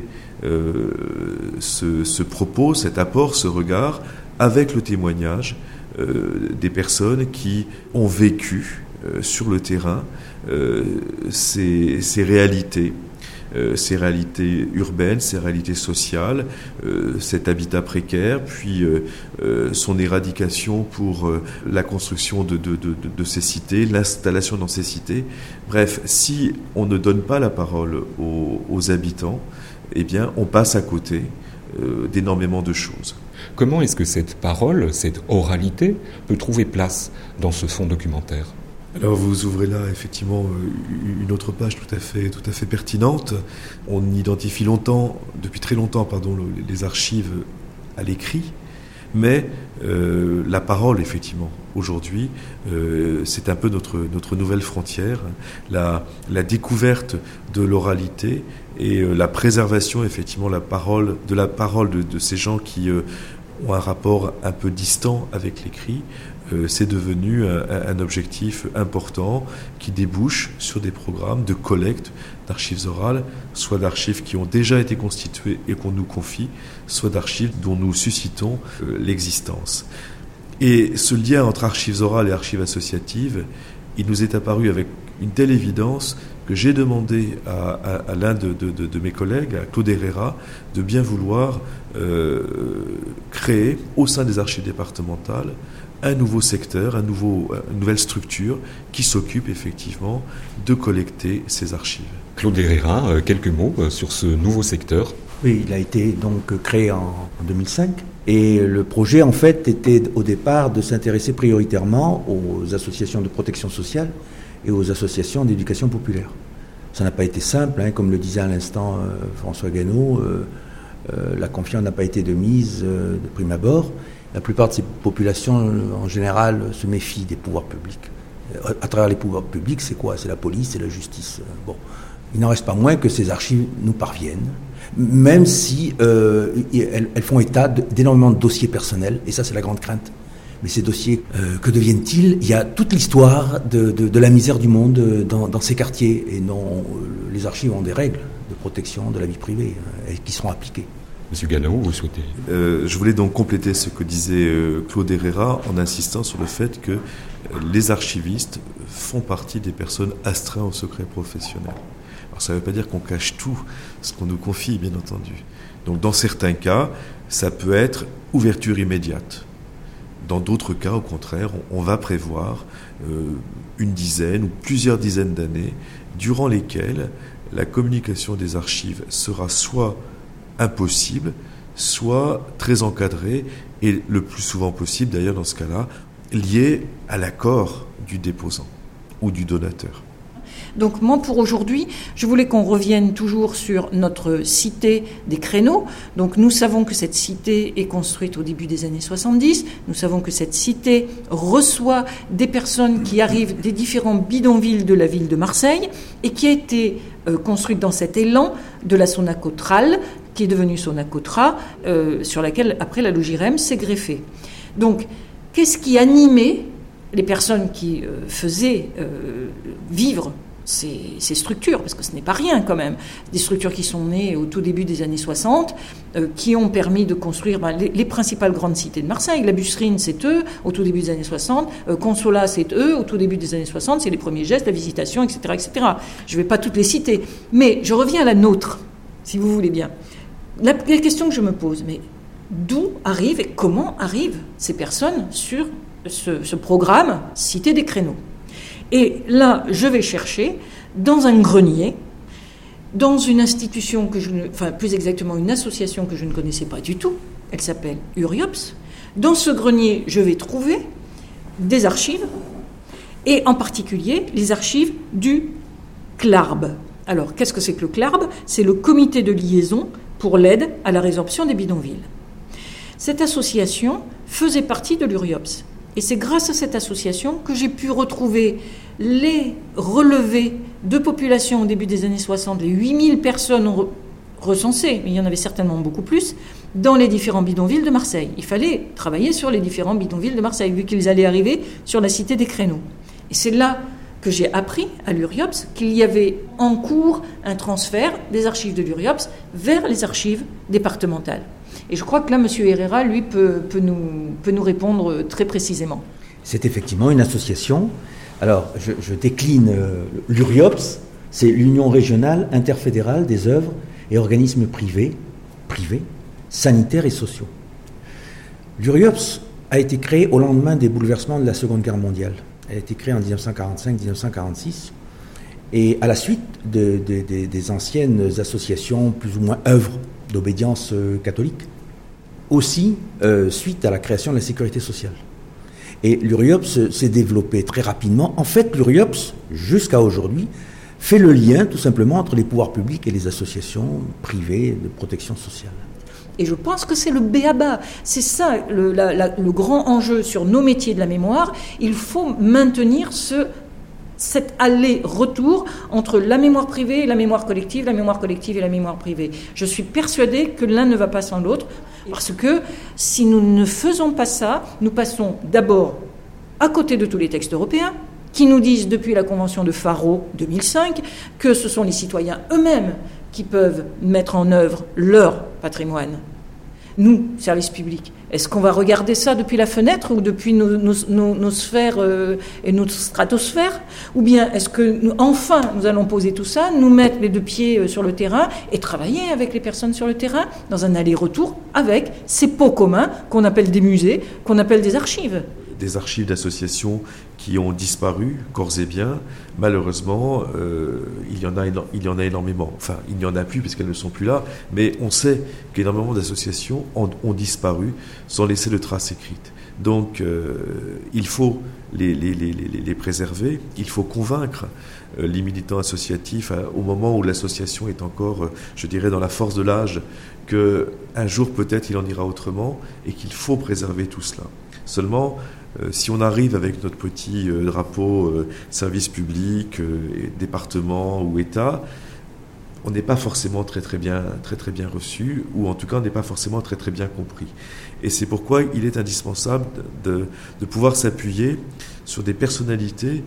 ce propos, cet apport, ce regard avec le témoignage des personnes qui ont vécu sur le terrain ces réalités ces réalités urbaines, ces réalités sociales, cet habitat précaire, puis son éradication pour la construction de ces cités, l'installation dans ces cités. Bref, si on ne donne pas la parole aux habitants, eh bien, on passe à côté d'énormément de choses. Comment est-ce que cette parole, cette oralité, peut trouver place dans ce fonds documentaire ? Alors vous ouvrez là effectivement une autre page tout à fait pertinente. On identifie depuis très longtemps, les archives à l'écrit, mais la parole effectivement aujourd'hui, c'est un peu notre nouvelle frontière, la découverte de l'oralité et la préservation effectivement de la parole de ces gens qui ont un rapport un peu distant avec l'écrit. C'est devenu un objectif important qui débouche sur des programmes de collecte d'archives orales, soit d'archives qui ont déjà été constituées et qu'on nous confie, soit d'archives dont nous suscitons l'existence. Et ce lien entre archives orales et archives associatives, il nous est apparu avec une telle évidence que j'ai demandé à l'un de mes collègues, à Claude Herrera, de bien vouloir créer au sein des archives départementales un nouveau secteur, une nouvelle structure qui s'occupe effectivement de collecter ces archives. Claude Herrera, quelques mots sur ce nouveau secteur. Oui, il a été donc créé en 2005 et le projet en fait était au départ de s'intéresser prioritairement aux associations de protection sociale et aux associations d'éducation populaire. Ça n'a pas été simple, comme le disait à l'instant François Guénaud, la confiance n'a pas été de mise de prime abord. La plupart de ces populations, en général, se méfient des pouvoirs publics. À travers les pouvoirs publics, c'est quoi ? C'est la police, c'est la justice. Bon, il n'en reste pas moins que ces archives nous parviennent, même si elles font état d'énormément de dossiers personnels, et ça, c'est la grande crainte. Mais ces dossiers, que deviennent-ils ? Il y a toute l'histoire de la misère du monde dans ces quartiers, et non, les archives ont des règles de protection de la vie privée et qui seront appliquées. Monsieur Guénaud, vous souhaitez ? Je voulais donc compléter ce que disait Claude Herrera en insistant sur le fait que les archivistes font partie des personnes astreintes au secret professionnel. Alors ça ne veut pas dire qu'on cache tout ce qu'on nous confie, bien entendu. Donc dans certains cas, ça peut être ouverture immédiate. Dans d'autres cas, au contraire, on va prévoir une dizaine ou plusieurs dizaines d'années durant lesquelles la communication des archives sera soit impossible, soit très encadré et le plus souvent possible, d'ailleurs dans ce cas-là, lié à l'accord du déposant ou du donateur. Donc moi, pour aujourd'hui, je voulais qu'on revienne toujours sur notre cité des Créneaux. Donc nous savons que cette cité est construite au début des années 70. Nous savons que cette cité reçoit des personnes qui arrivent des différents bidonvilles de la ville de Marseille et qui a été construite dans cet élan de la Sonacotral, qui est devenue Sonacotra, sur laquelle, après, la Logirem s'est greffée. Donc, qu'est-ce qui animait les personnes qui faisaient vivre ces structures, parce que ce n'est pas rien quand même, des structures qui sont nées au tout début des années 60, qui ont permis de construire les principales grandes cités de Marseille. La Busserine, c'est eux, au tout début des années 60, Consolat, c'est eux, au tout début des années 60, c'est les premiers gestes, la visitation, etc., etc. Je ne vais pas toutes les citer, mais je reviens à la nôtre, si vous voulez bien. La question que je me pose, mais d'où arrivent et comment arrivent ces personnes sur ce programme Cité des Créneaux ? Et là, je vais chercher dans un grenier, dans une institution plus exactement une association que je ne connaissais pas du tout, elle s'appelle Uriops. Dans ce grenier, je vais trouver des archives, et en particulier les archives du CLARB. Alors, qu'est-ce que c'est que le CLARB ? C'est le comité de liaison pour l'aide à la résorption des bidonvilles. Cette association faisait partie de l'Uriops. Et c'est grâce à cette association que j'ai pu retrouver les relevés de population au début des années 60, les 8000 personnes recensées, mais il y en avait certainement beaucoup plus, dans les différents bidonvilles de Marseille. Il fallait travailler sur les différents bidonvilles de Marseille, vu qu'ils allaient arriver sur la cité des Créneaux. Et c'est là que j'ai appris à l'Uriops qu'il y avait en cours un transfert des archives de l'Uriops vers les archives départementales. Et je crois que là, M. Herrera, lui, peut nous répondre très précisément. C'est effectivement une association. Alors, je décline l'Uriops, C'est l'Union régionale interfédérale des œuvres et organismes privés, sanitaires et sociaux. L'URIOPS a été créée au lendemain des bouleversements de la Seconde Guerre mondiale. Elle a été créée en 1945-1946 et à la suite des anciennes associations, plus ou moins œuvres d'obédience catholique, aussi suite à la création de la sécurité sociale. Et l'URIOPS s'est développé très rapidement. En fait, l'URIOPS, jusqu'à aujourd'hui, fait le lien tout simplement entre les pouvoirs publics et les associations privées de protection sociale. Et je pense que c'est le b.a.-ba. C'est ça le grand enjeu sur nos métiers de la mémoire. Il faut maintenir cet aller-retour entre la mémoire privée et la mémoire collective et la mémoire privée. Je suis persuadée que l'un ne va pas sans l'autre, parce que si nous ne faisons pas ça, nous passons d'abord à côté de tous les textes européens, qui nous disent depuis la Convention de Faro 2005 que ce sont les citoyens eux-mêmes qui peuvent mettre en œuvre leur patrimoine. Nous, services publics, est-ce qu'on va regarder ça depuis la fenêtre ou depuis nos sphères et notre stratosphère? Ou bien est-ce que nous allons poser tout ça, nous mettre les deux pieds sur le terrain et travailler avec les personnes sur le terrain dans un aller-retour avec ces pots communs qu'on appelle des musées, qu'on appelle des archives? Des archives d'associations qui ont disparu, corps et biens. Malheureusement, il y en a énormément. Enfin, il n'y en a plus puisqu'elles ne sont plus là, mais on sait qu'énormément d'associations ont disparu sans laisser de traces écrites. Donc, il faut les préserver, il faut convaincre les militants associatifs au moment où l'association est encore, je dirais, dans la force de l'âge, qu'un jour peut-être il en ira autrement et qu'il faut préserver tout cela. Seulement, si on arrive avec notre petit drapeau service public, département ou État, on n'est pas forcément très bien reçu, ou en tout cas on n'est pas forcément très bien compris. Et c'est pourquoi il est indispensable de pouvoir s'appuyer sur des personnalités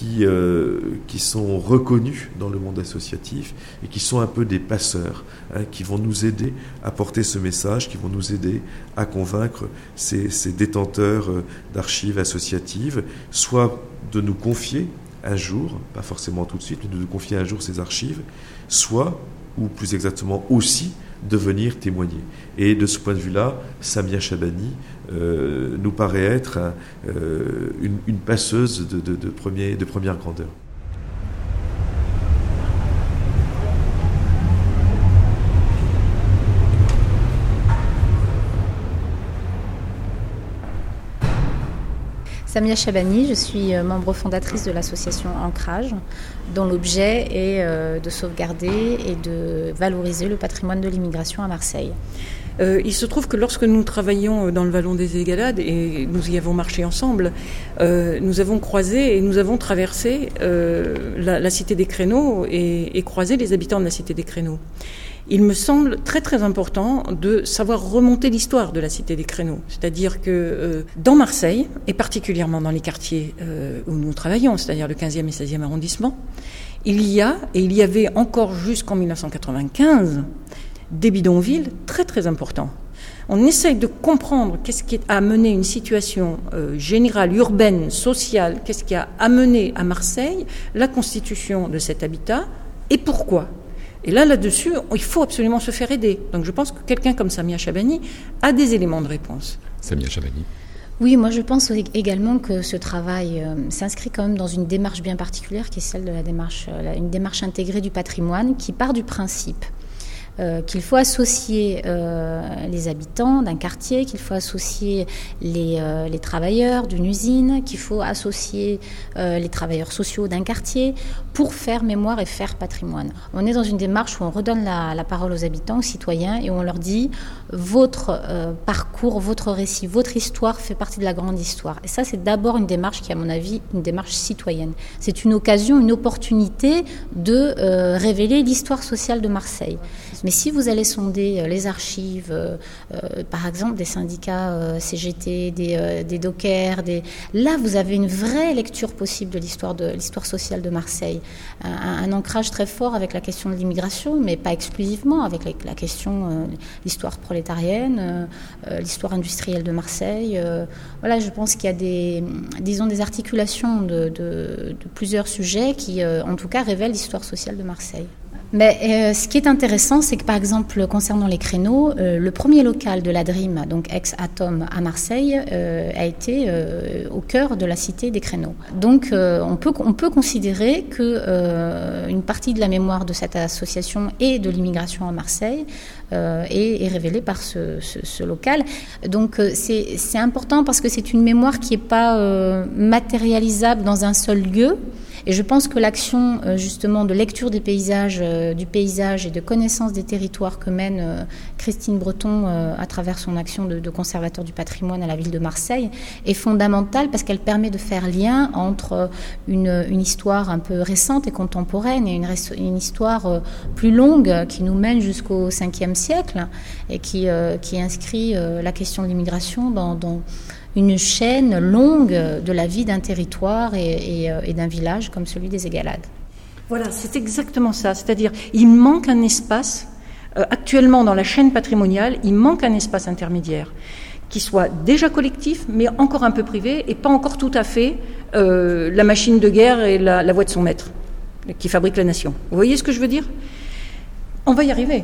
qui sont reconnues dans le monde associatif et qui sont un peu des passeurs, qui vont nous aider à porter ce message, qui vont nous aider à convaincre ces détenteurs d'archives associatives, soit de nous confier un jour, pas forcément tout de suite, mais de nous confier un jour ces archives, soit, ou plus exactement aussi, de venir témoigner. Et de ce point de vue-là, Samia Chabani nous paraît être une passeuse de première grandeur. Samia Chabani, je suis membre fondatrice de l'association Ancrage, dont l'objet est de sauvegarder et de valoriser le patrimoine de l'immigration à Marseille. Il se trouve que lorsque nous travaillions dans le Vallon des Égalades, et nous y avons marché ensemble, nous avons croisé et nous avons traversé la Cité des Créneaux et croisé les habitants de la Cité des Créneaux. Il me semble très très important de savoir remonter l'histoire de la Cité des Créneaux. C'est-à-dire que dans Marseille, et particulièrement dans les quartiers où nous travaillons, c'est-à-dire le 15e et 16e arrondissement, il y avait encore jusqu'en 1995 des bidonvilles très très importants. On essaye de comprendre qu'est-ce qui a amené une situation générale, urbaine, sociale, qu'est-ce qui a amené à Marseille la constitution de cet habitat et pourquoi. Et là-dessus, il faut absolument se faire aider. Donc je pense que quelqu'un comme Samia Chabani a des éléments de réponse. Samia Chabani. Oui, moi je pense également que ce travail s'inscrit quand même dans une démarche bien particulière qui est celle de une démarche intégrée du patrimoine qui part du principe qu'il faut associer les habitants d'un quartier, qu'il faut associer les travailleurs d'une usine, qu'il faut associer les travailleurs sociaux d'un quartier pour faire mémoire et faire patrimoine. On est dans une démarche où on redonne la parole aux habitants, aux citoyens, et où on leur dit votre parcours, votre récit, votre histoire fait partie de la grande histoire. Et ça, c'est d'abord une démarche qui est, à mon avis, une démarche citoyenne. C'est une occasion, une opportunité de révéler l'histoire sociale de Marseille. Mais si vous allez sonder les archives, par exemple des syndicats CGT, des dockers, là vous avez une vraie lecture possible de l'histoire sociale de Marseille. Un ancrage très fort avec la question de l'immigration, mais pas exclusivement, avec la question l'histoire prolétarienne, l'histoire industrielle de Marseille. Voilà, je pense qu'il y a des articulations de plusieurs sujets qui, en tout cas, révèlent l'histoire sociale de Marseille. Mais ce qui est intéressant, c'est que par exemple, concernant les créneaux, le premier local de la Dream, donc ex-Atom à Marseille, a été au cœur de la cité des créneaux. Donc on peut considérer que une partie de la mémoire de cette association et de l'immigration à Marseille est révélée par ce local. Donc c'est important parce que c'est une mémoire qui n'est pas matérialisable dans un seul lieu. Et je pense que l'action justement de lecture des paysages, du paysage et de connaissance des territoires que mène Christine Breton à travers son action de conservateur du patrimoine à la ville de Marseille est fondamentale parce qu'elle permet de faire lien entre une histoire un peu récente et contemporaine et une histoire plus longue qui nous mène jusqu'au 5e siècle et qui inscrit la question de l'immigration dans une chaîne longue de la vie d'un territoire et d'un village comme celui des Égalades. Voilà, c'est exactement ça. C'est-à-dire, il manque un espace, actuellement dans la chaîne patrimoniale, il manque un espace intermédiaire qui soit déjà collectif, mais encore un peu privé, et pas encore tout à fait la machine de guerre et la voix de son maître, qui fabrique la nation. Vous voyez ce que je veux dire ? On va y arriver.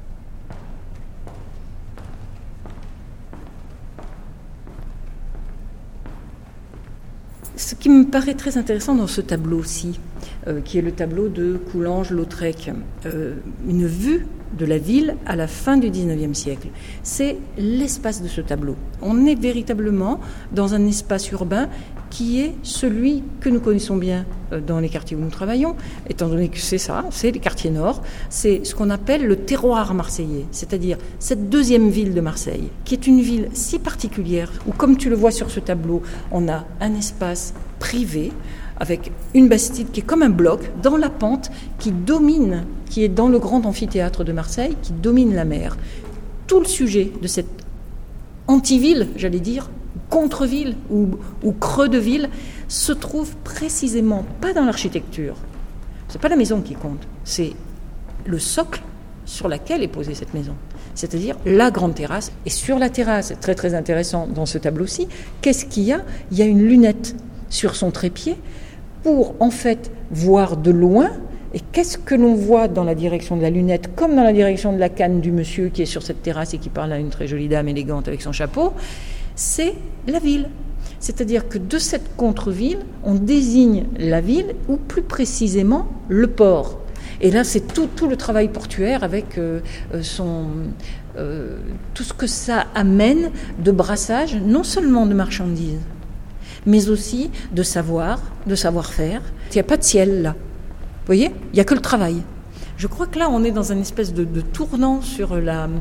Ce qui me paraît très intéressant dans ce tableau-ci, qui est le tableau de Coulanges-Lautrec, une vue de la ville à la fin du XIXe siècle, c'est l'espace de ce tableau. On est véritablement dans un espace urbain qui est celui que nous connaissons bien dans les quartiers où nous travaillons, étant donné que c'est ça, c'est les quartiers nord, c'est ce qu'on appelle le terroir marseillais, c'est-à-dire cette deuxième ville de Marseille, qui est une ville si particulière, où comme tu le vois sur ce tableau, on a un espace privé, avec une bastide qui est comme un bloc dans la pente qui domine, qui est dans le grand amphithéâtre de Marseille, qui domine la mer. Tout le sujet de cette anti-ville, j'allais dire, contre-ville ou creux de ville, se trouve précisément pas dans l'architecture. C'est pas la maison qui compte, c'est le socle sur lequel est posée cette maison. C'est-à-dire la grande terrasse. Et sur la terrasse, c'est très très intéressant dans ce tableau-ci, qu'est-ce qu'il y a ? Il y a une lunette sur son trépied pour en fait voir de loin. Et qu'est-ce que l'on voit dans la direction de la lunette, comme dans la direction de la canne du monsieur qui est sur cette terrasse et qui parle à une très jolie dame élégante avec son chapeau ? C'est la ville. C'est-à-dire que de cette contre-ville, on désigne la ville, ou plus précisément le port. Et là, c'est tout le travail portuaire avec tout ce que ça amène de brassage, non seulement de marchandises, mais aussi de savoir-faire. Il n'y a pas de ciel là. Vous voyez ? Il n'y a que le travail. Je crois que là, on est dans une espèce de tournant sur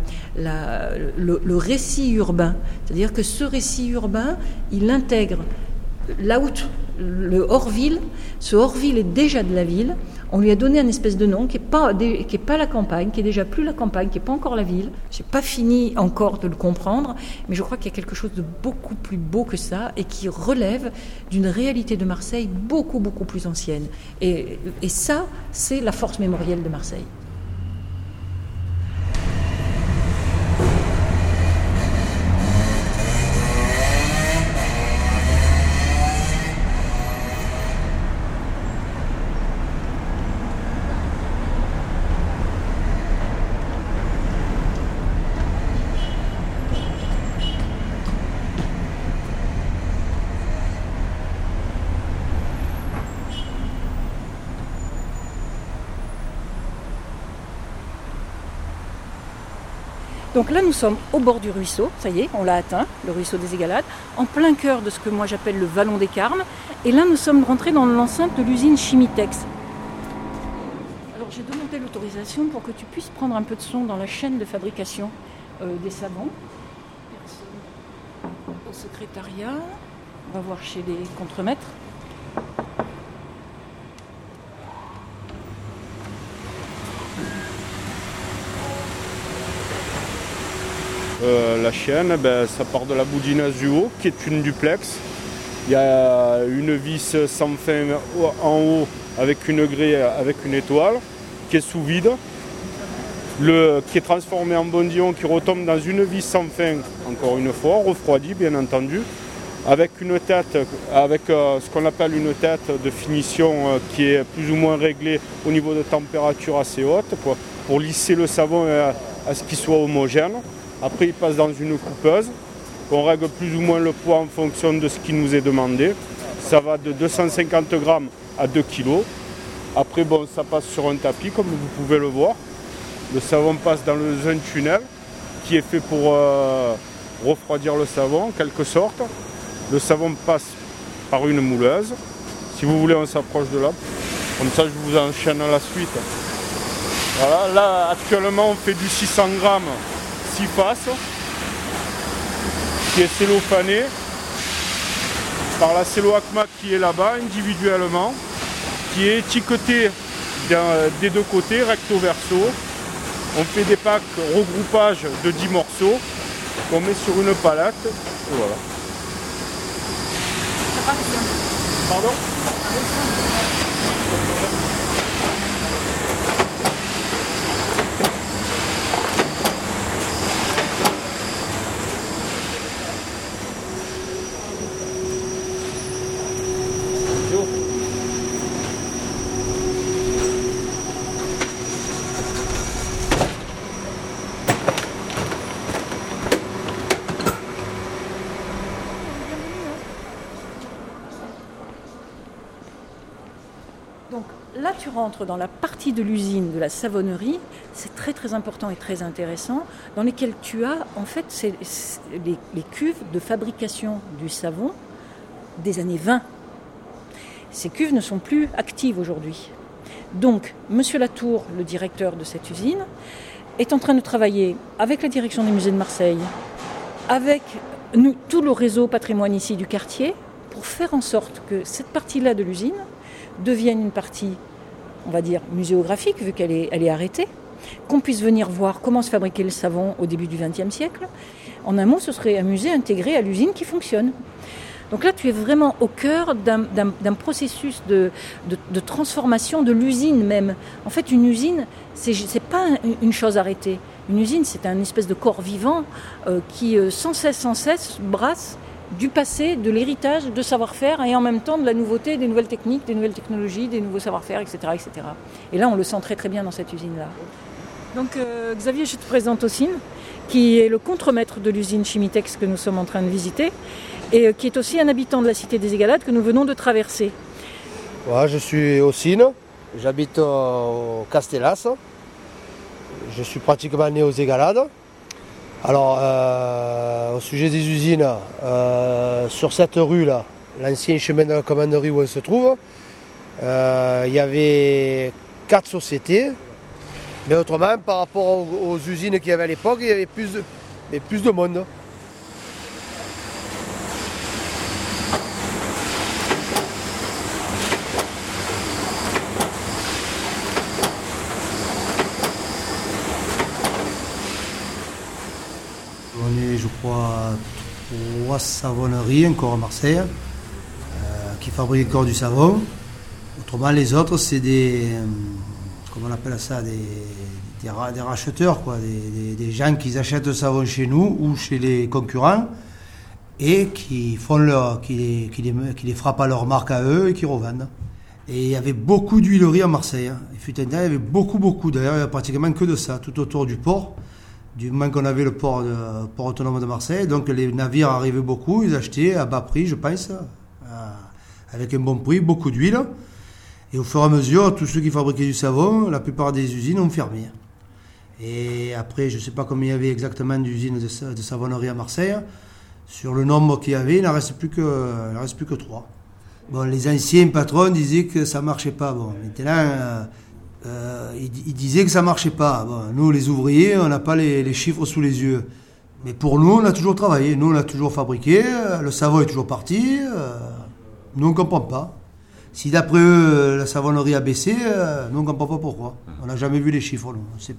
le récit urbain. C'est-à-dire que ce récit urbain, il intègre le hors-ville. Ce hors-ville est déjà de la ville. On lui a donné un espèce de nom qui est pas la campagne, qui est déjà plus la campagne, qui n'est pas encore la ville. Je n'ai pas fini encore de le comprendre, mais je crois qu'il y a quelque chose de beaucoup plus beau que ça et qui relève d'une réalité de Marseille beaucoup, beaucoup plus ancienne. Et ça, c'est la force mémorielle de Marseille. Donc là, nous sommes au bord du ruisseau, ça y est, on l'a atteint, le ruisseau des Égalades, en plein cœur de ce que moi j'appelle le vallon des Carmes. Et là, nous sommes rentrés dans l'enceinte de l'usine Chimitex. Alors j'ai demandé l'autorisation pour que tu puisses prendre un peu de son dans la chaîne de fabrication des savons. Personne au secrétariat, on va voir chez les contremaîtres. la chaîne, ça part de la boudineuse du haut, qui est une duplex. Il y a une vis sans fin en haut avec une grille, avec une étoile, qui est sous vide, qui est transformé en bondillon, qui retombe dans une vis sans fin, encore une fois, refroidi bien entendu, avec une tête, avec ce qu'on appelle une tête de finition qui est plus ou moins réglée au niveau de température assez haute, pour lisser le savon à ce qu'il soit homogène. Après, il passe dans une coupeuse. On règle plus ou moins le poids en fonction de ce qui nous est demandé. Ça va de 250 grammes à 2 kg. Après, ça passe sur un tapis, comme vous pouvez le voir. Le savon passe dans un tunnel qui est fait pour refroidir le savon, en quelque sorte. Le savon passe par une mouleuse. Si vous voulez, on s'approche de là. Comme ça, je vous enchaîne à la suite. Voilà, là, actuellement, on fait du 600 grammes 6 faces, qui est cellophané par la celloacma qui est là-bas individuellement, qui est étiqueté des deux côtés, recto verso. On fait des packs regroupage de 10 morceaux qu'on met sur une palette. Et voilà. Pardon ? Donc là, tu rentres dans la partie de l'usine de la savonnerie, c'est très très important et très intéressant, dans lesquelles tu as en fait les cuves de fabrication du savon des années 20. Ces cuves ne sont plus actives aujourd'hui. Donc, Monsieur Latour, le directeur de cette usine, est en train de travailler avec la direction des musées de Marseille, avec nous, tout le réseau patrimoine ici du quartier, pour faire en sorte que cette partie-là de l'usine devienne une partie, on va dire, muséographique, vu qu'elle est arrêtée, qu'on puisse venir voir comment se fabriquait le savon au début du XXe siècle. En un mot, ce serait un musée intégré à l'usine qui fonctionne. Donc là, tu es vraiment au cœur d'un processus de transformation de l'usine même. En fait, une usine, c'est pas une chose arrêtée. Une usine, c'est un espèce de corps vivant qui sans cesse brasse du passé, de l'héritage, de savoir-faire et en même temps de la nouveauté, des nouvelles techniques, des nouvelles technologies, des nouveaux savoir-faire, etc., etc. Et là, on le sent très très bien dans cette usine-là. Donc Xavier, je te présente Ossine, qui est le contremaître de l'usine Chimitex que nous sommes en train de visiter et qui est aussi un habitant de la cité des Égalades que nous venons de traverser. Ouais, je suis Ossine, j'habite au Castellas, je suis pratiquement né aux Égalades. Alors, au sujet des usines, sur cette rue-là, l'ancien chemin de la commanderie où on se trouve, il y avait 4 sociétés. Mais autrement, par rapport aux usines qu'il y avait à l'époque, il y avait plus de monde. On est, je crois, 3 savonneries encore à Marseille qui fabriquent encore du savon. Autrement, les autres, c'est des... comment on appelle ça, des racheteurs, quoi, des gens qui achètent le savon chez nous ou chez les concurrents et qui les frappent à leur marque à eux et qui revendent. Et il y avait beaucoup d'huileries à Marseille. Il fut un temps, il y avait beaucoup. D'ailleurs, il n'y a pratiquement que de ça, tout autour du port. Du moment qu'on avait le port autonome de Marseille, donc les navires arrivaient beaucoup, ils achetaient à bas prix, je pense, avec un bon prix, beaucoup d'huile. Et au fur et à mesure, tous ceux qui fabriquaient du savon, la plupart des usines ont fermé. Et après, je ne sais pas combien il y avait exactement d'usines de savonnerie à Marseille. Sur le nombre qu'il y avait, il n'en reste plus que 3. Bon, les anciens patrons disaient que ça ne marchait pas. Bon, maintenant, ils disaient que ça ne marchait pas. Bon, nous, les ouvriers, on n'a pas les chiffres sous les yeux. Mais pour nous, on a toujours travaillé. Nous, on a toujours fabriqué. Le savon est toujours parti. Nous, on ne comprend pas. Si d'après eux, la savonnerie a baissé, nous on ne comprend pas pourquoi. On n'a jamais vu les chiffres, nous, on ne sait pas.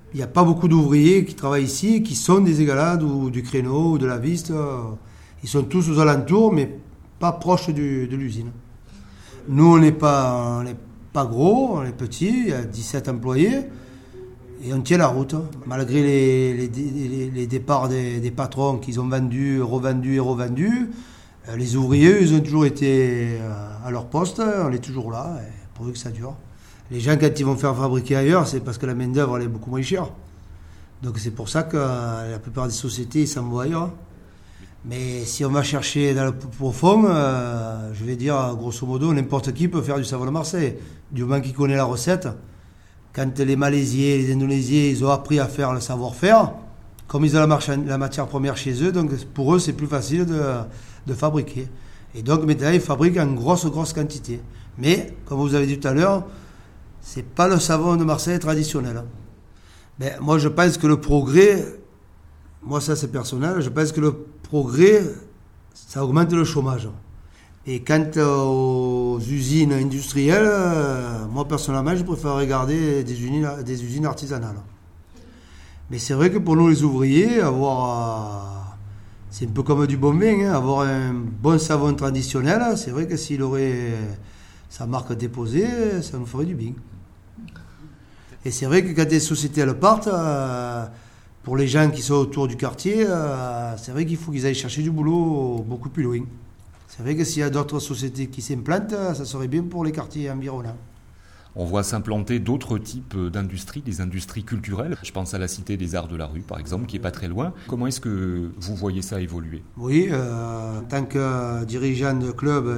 Il n'y a pas beaucoup d'ouvriers qui travaillent ici, qui sont des Égalades ou du Créneau ou de la Viste. Ils sont tous aux alentours, mais pas proches de l'usine. Nous, on n'est pas gros, on est petits, il y a 17 employés, et on tient la route. Malgré les départs des patrons qu'ils ont vendus, revendus, les ouvriers, ils ont toujours été à leur poste, on est toujours là, pourvu que ça dure. Les gens, quand ils vont faire fabriquer ailleurs, c'est parce que la main-d'œuvre elle est beaucoup moins chère. Donc c'est pour ça que la plupart des sociétés ils s'en vont ailleurs. Mais si on va chercher dans le profond, je vais dire grosso modo, n'importe qui peut faire du savon de Marseille, du moment qu'il connaît la recette. Quand les Malaisiens, les Indonésiens, ils ont appris à faire le savoir-faire, comme ils ont la matière première chez eux, donc pour eux c'est plus facile de fabriquer. Et donc maintenant ils fabriquent en grosse quantité. Mais, comme vous avez dit tout à l'heure, c'est pas le savon de Marseille traditionnel. Ben, moi je pense que le progrès, moi ça c'est personnel, je pense que le progrès, ça augmente le chômage. Et quant aux usines industrielles, moi personnellement, je préfère regarder des usines artisanales. Mais c'est vrai que pour nous les ouvriers, c'est un peu comme du bon vin, avoir un bon savon traditionnel, c'est vrai que s'il aurait sa marque déposée, ça nous ferait du bien. Et c'est vrai que quand les sociétés elles partent, pour les gens qui sont autour du quartier, c'est vrai qu'il faut qu'ils aillent chercher du boulot beaucoup plus loin. C'est vrai que s'il y a d'autres sociétés qui s'implantent, ça serait bien pour les quartiers environnants. On voit s'implanter d'autres types d'industries, des industries culturelles. Je pense à la Cité des Arts de la Rue, par exemple, qui n'est pas très loin. Comment est-ce que vous voyez ça évoluer ? Oui, en tant que dirigeant de club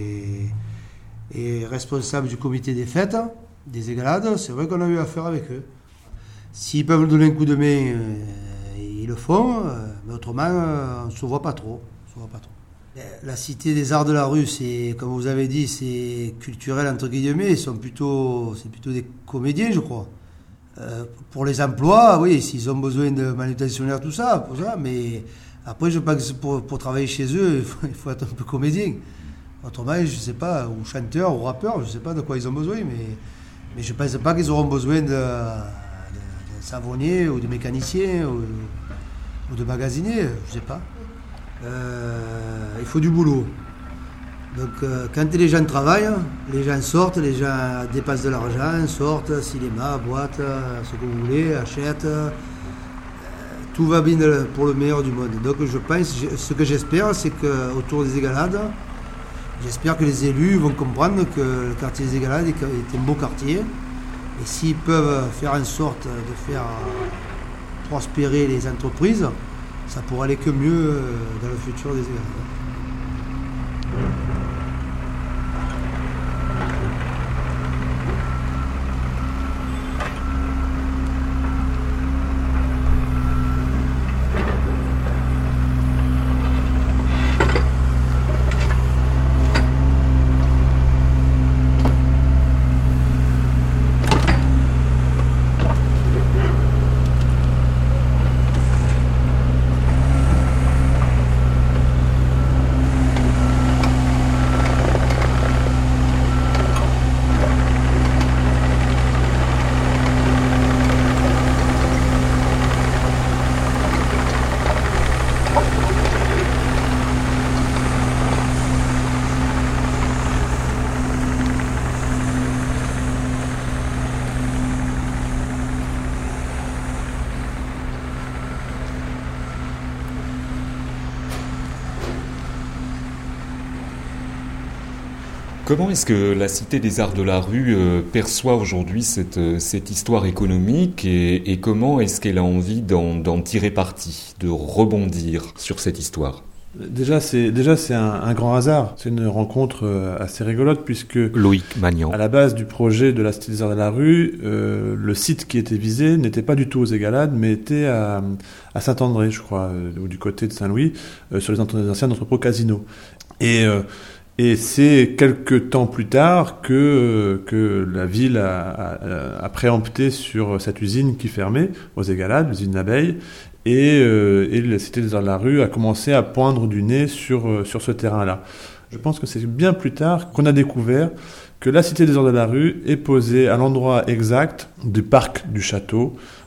et responsable du comité des fêtes, des Égalades, c'est vrai qu'on a eu affaire avec eux. S'ils peuvent nous donner un coup de main, ils le font, mais autrement, on ne se voit pas trop. La Cité des Arts de la Rue, c'est, comme vous avez dit, c'est culturel entre guillemets, c'est plutôt des comédiens, je crois. Pour les emplois, oui, s'ils ont besoin de manutentionnaires, tout ça, mais après, je pense que pour travailler chez eux, il faut être un peu comédien. Autrement, je ne sais pas, ou chanteur, ou rappeur, je ne sais pas de quoi ils ont besoin, mais je ne pense pas qu'ils auront besoin de savonniers ou de mécaniciens ou de magasiniers, je ne sais pas. Il faut du boulot. Donc quand les gens travaillent, les gens sortent, les gens dépensent de l'argent, sortent, cinéma, boîte, ce que vous voulez, achètent. Tout va bien pour le meilleur du monde. Donc je pense, ce que j'espère, c'est qu'autour des Égalades, j'espère que les élus vont comprendre que le quartier des Égalades est un beau quartier. Et s'ils peuvent faire en sorte de faire prospérer les entreprises, ça pourra aller que mieux dans le futur des Égalades. Comment est-ce que la Cité des Arts de la Rue perçoit aujourd'hui cette histoire économique et comment est-ce qu'elle a envie d'en tirer parti, de rebondir sur cette histoire ? Déjà, c'est un grand hasard. C'est une rencontre assez rigolote puisque Loïc Magnan, à la base du projet de la Cité des Arts de la Rue, le site qui était visé n'était pas du tout aux Égalades, mais était à Saint-André, je crois, ou du côté de Saint-Louis, sur les anciens entrepôts Casino. Et c'est quelques temps plus tard que la ville a préempté sur cette usine qui fermait aux Égalades, l'usine d'abeilles, et la Cité des Arts de la Rue a commencé à poindre du nez sur ce terrain-là. Je pense que c'est bien plus tard qu'on a découvert que la Cité des Arts de la Rue est posée à l'endroit exact du parc du château,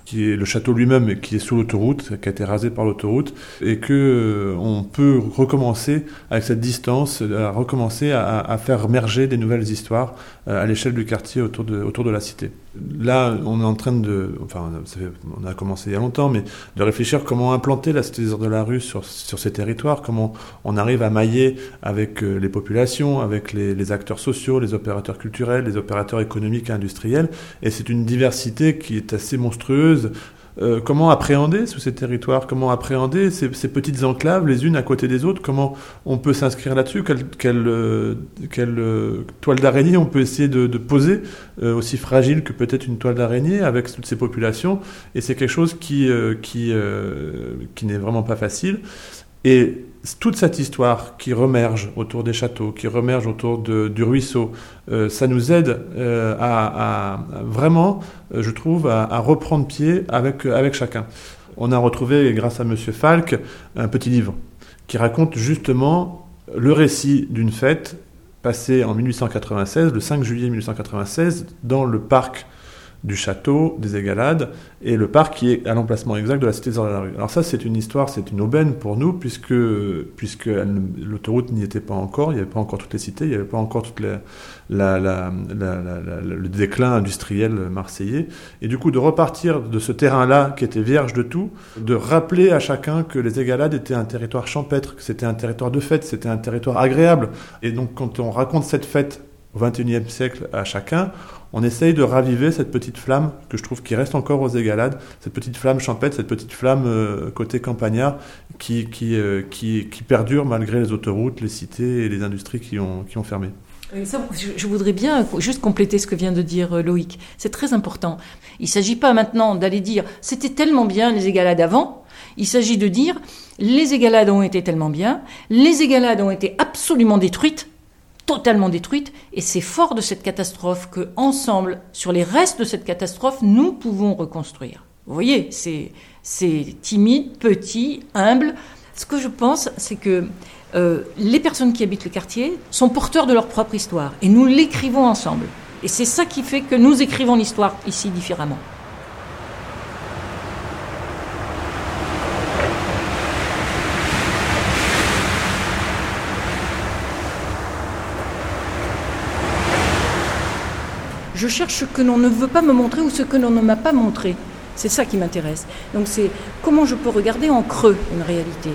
qui est le château lui-même, qui est sous l'autoroute, qui a été rasé par l'autoroute, et que on peut recommencer avec cette distance, à faire émerger des nouvelles histoires à l'échelle du quartier autour de la cité. Là, on est en train on a commencé il y a longtemps, mais de réfléchir comment implanter la Cité des Heures de la Rue sur ces territoires, comment on arrive à mailler avec les populations, avec les acteurs sociaux, les opérateurs culturels, les opérateurs économiques et industriels. Et c'est une diversité qui est assez monstrueuse. Comment appréhender sous ces territoires, comment appréhender ces petites enclaves les unes à côté des autres, comment on peut s'inscrire là-dessus, quelle toile d'araignée on peut essayer de poser, aussi fragile que peut-être une toile d'araignée avec toutes ces populations, et c'est quelque chose qui n'est vraiment pas facile. Et toute cette histoire qui remerge autour des châteaux, qui remerge autour du ruisseau, ça nous aide à vraiment, je trouve, à reprendre pied avec chacun. On a retrouvé, grâce à Monsieur Falk, un petit livre qui raconte justement le récit d'une fête passée en 1896, le 5 juillet 1896, dans le parc du château des Égalades, et le parc qui est à l'emplacement exact de la Cité des Heures de la Rue. Alors ça, c'est une histoire, c'est une aubaine pour nous, puisque l'autoroute n'y était pas encore, il n'y avait pas encore toutes les cités, il n'y avait pas encore le déclin industriel marseillais, et du coup de repartir de ce terrain-là qui était vierge de tout, de rappeler à chacun que les Égalades étaient un territoire champêtre, que c'était un territoire de fête, c'était un territoire agréable. Et donc quand on raconte cette fête au XXIe siècle à chacun, on essaye de raviver cette petite flamme que je trouve qui reste encore aux Égalades, cette petite flamme champêtre, cette petite flamme côté campagnard qui perdure malgré les autoroutes, les cités et les industries qui ont fermé. Ça, je voudrais bien juste compléter ce que vient de dire Loïc. C'est très important. Il ne s'agit pas maintenant d'aller dire « c'était tellement bien les Égalades avant ». Il s'agit de dire « les Égalades ont été tellement bien, les Égalades ont été absolument détruites ». Totalement détruite, et c'est fort de cette catastrophe que, ensemble, sur les restes de cette catastrophe, nous pouvons reconstruire. Vous voyez, c'est timide, petit, humble. Ce que je pense, c'est que les personnes qui habitent le quartier sont porteurs de leur propre histoire, et nous l'écrivons ensemble. Et c'est ça qui fait que nous écrivons l'histoire ici différemment. Je cherche ce que l'on ne veut pas me montrer ou ce que l'on ne m'a pas montré. C'est ça qui m'intéresse. Donc c'est comment je peux regarder en creux une réalité.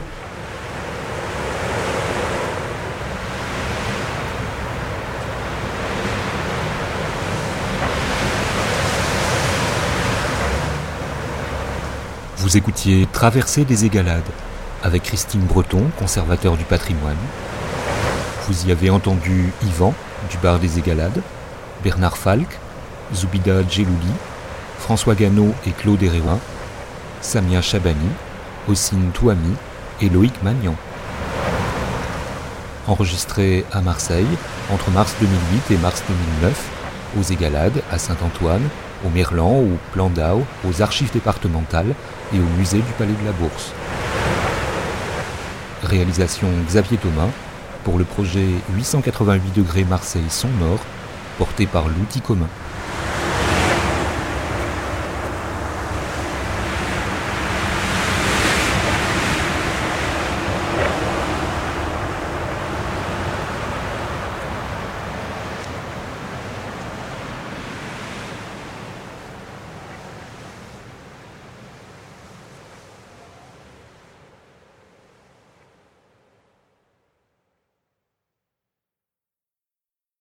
Vous écoutiez Traversée des Égalades avec Christine Breton, conservateur du patrimoine. Vous y avez entendu Yvan du bar des Égalades, Bernard Falk, Zoubida Djelouli, François Gannot et Claude Héréouin, Samia Chabani, Ossine Touami et Loïc Magnan. Enregistré à Marseille entre mars 2008 et mars 2009, aux Égalades, à Saint-Antoine, au Merlan, au Plan d'Ao, aux archives départementales et au musée du Palais de la Bourse. Réalisation Xavier Thomas pour le projet 888° Marseille Son Nord, porté par l'outil commun.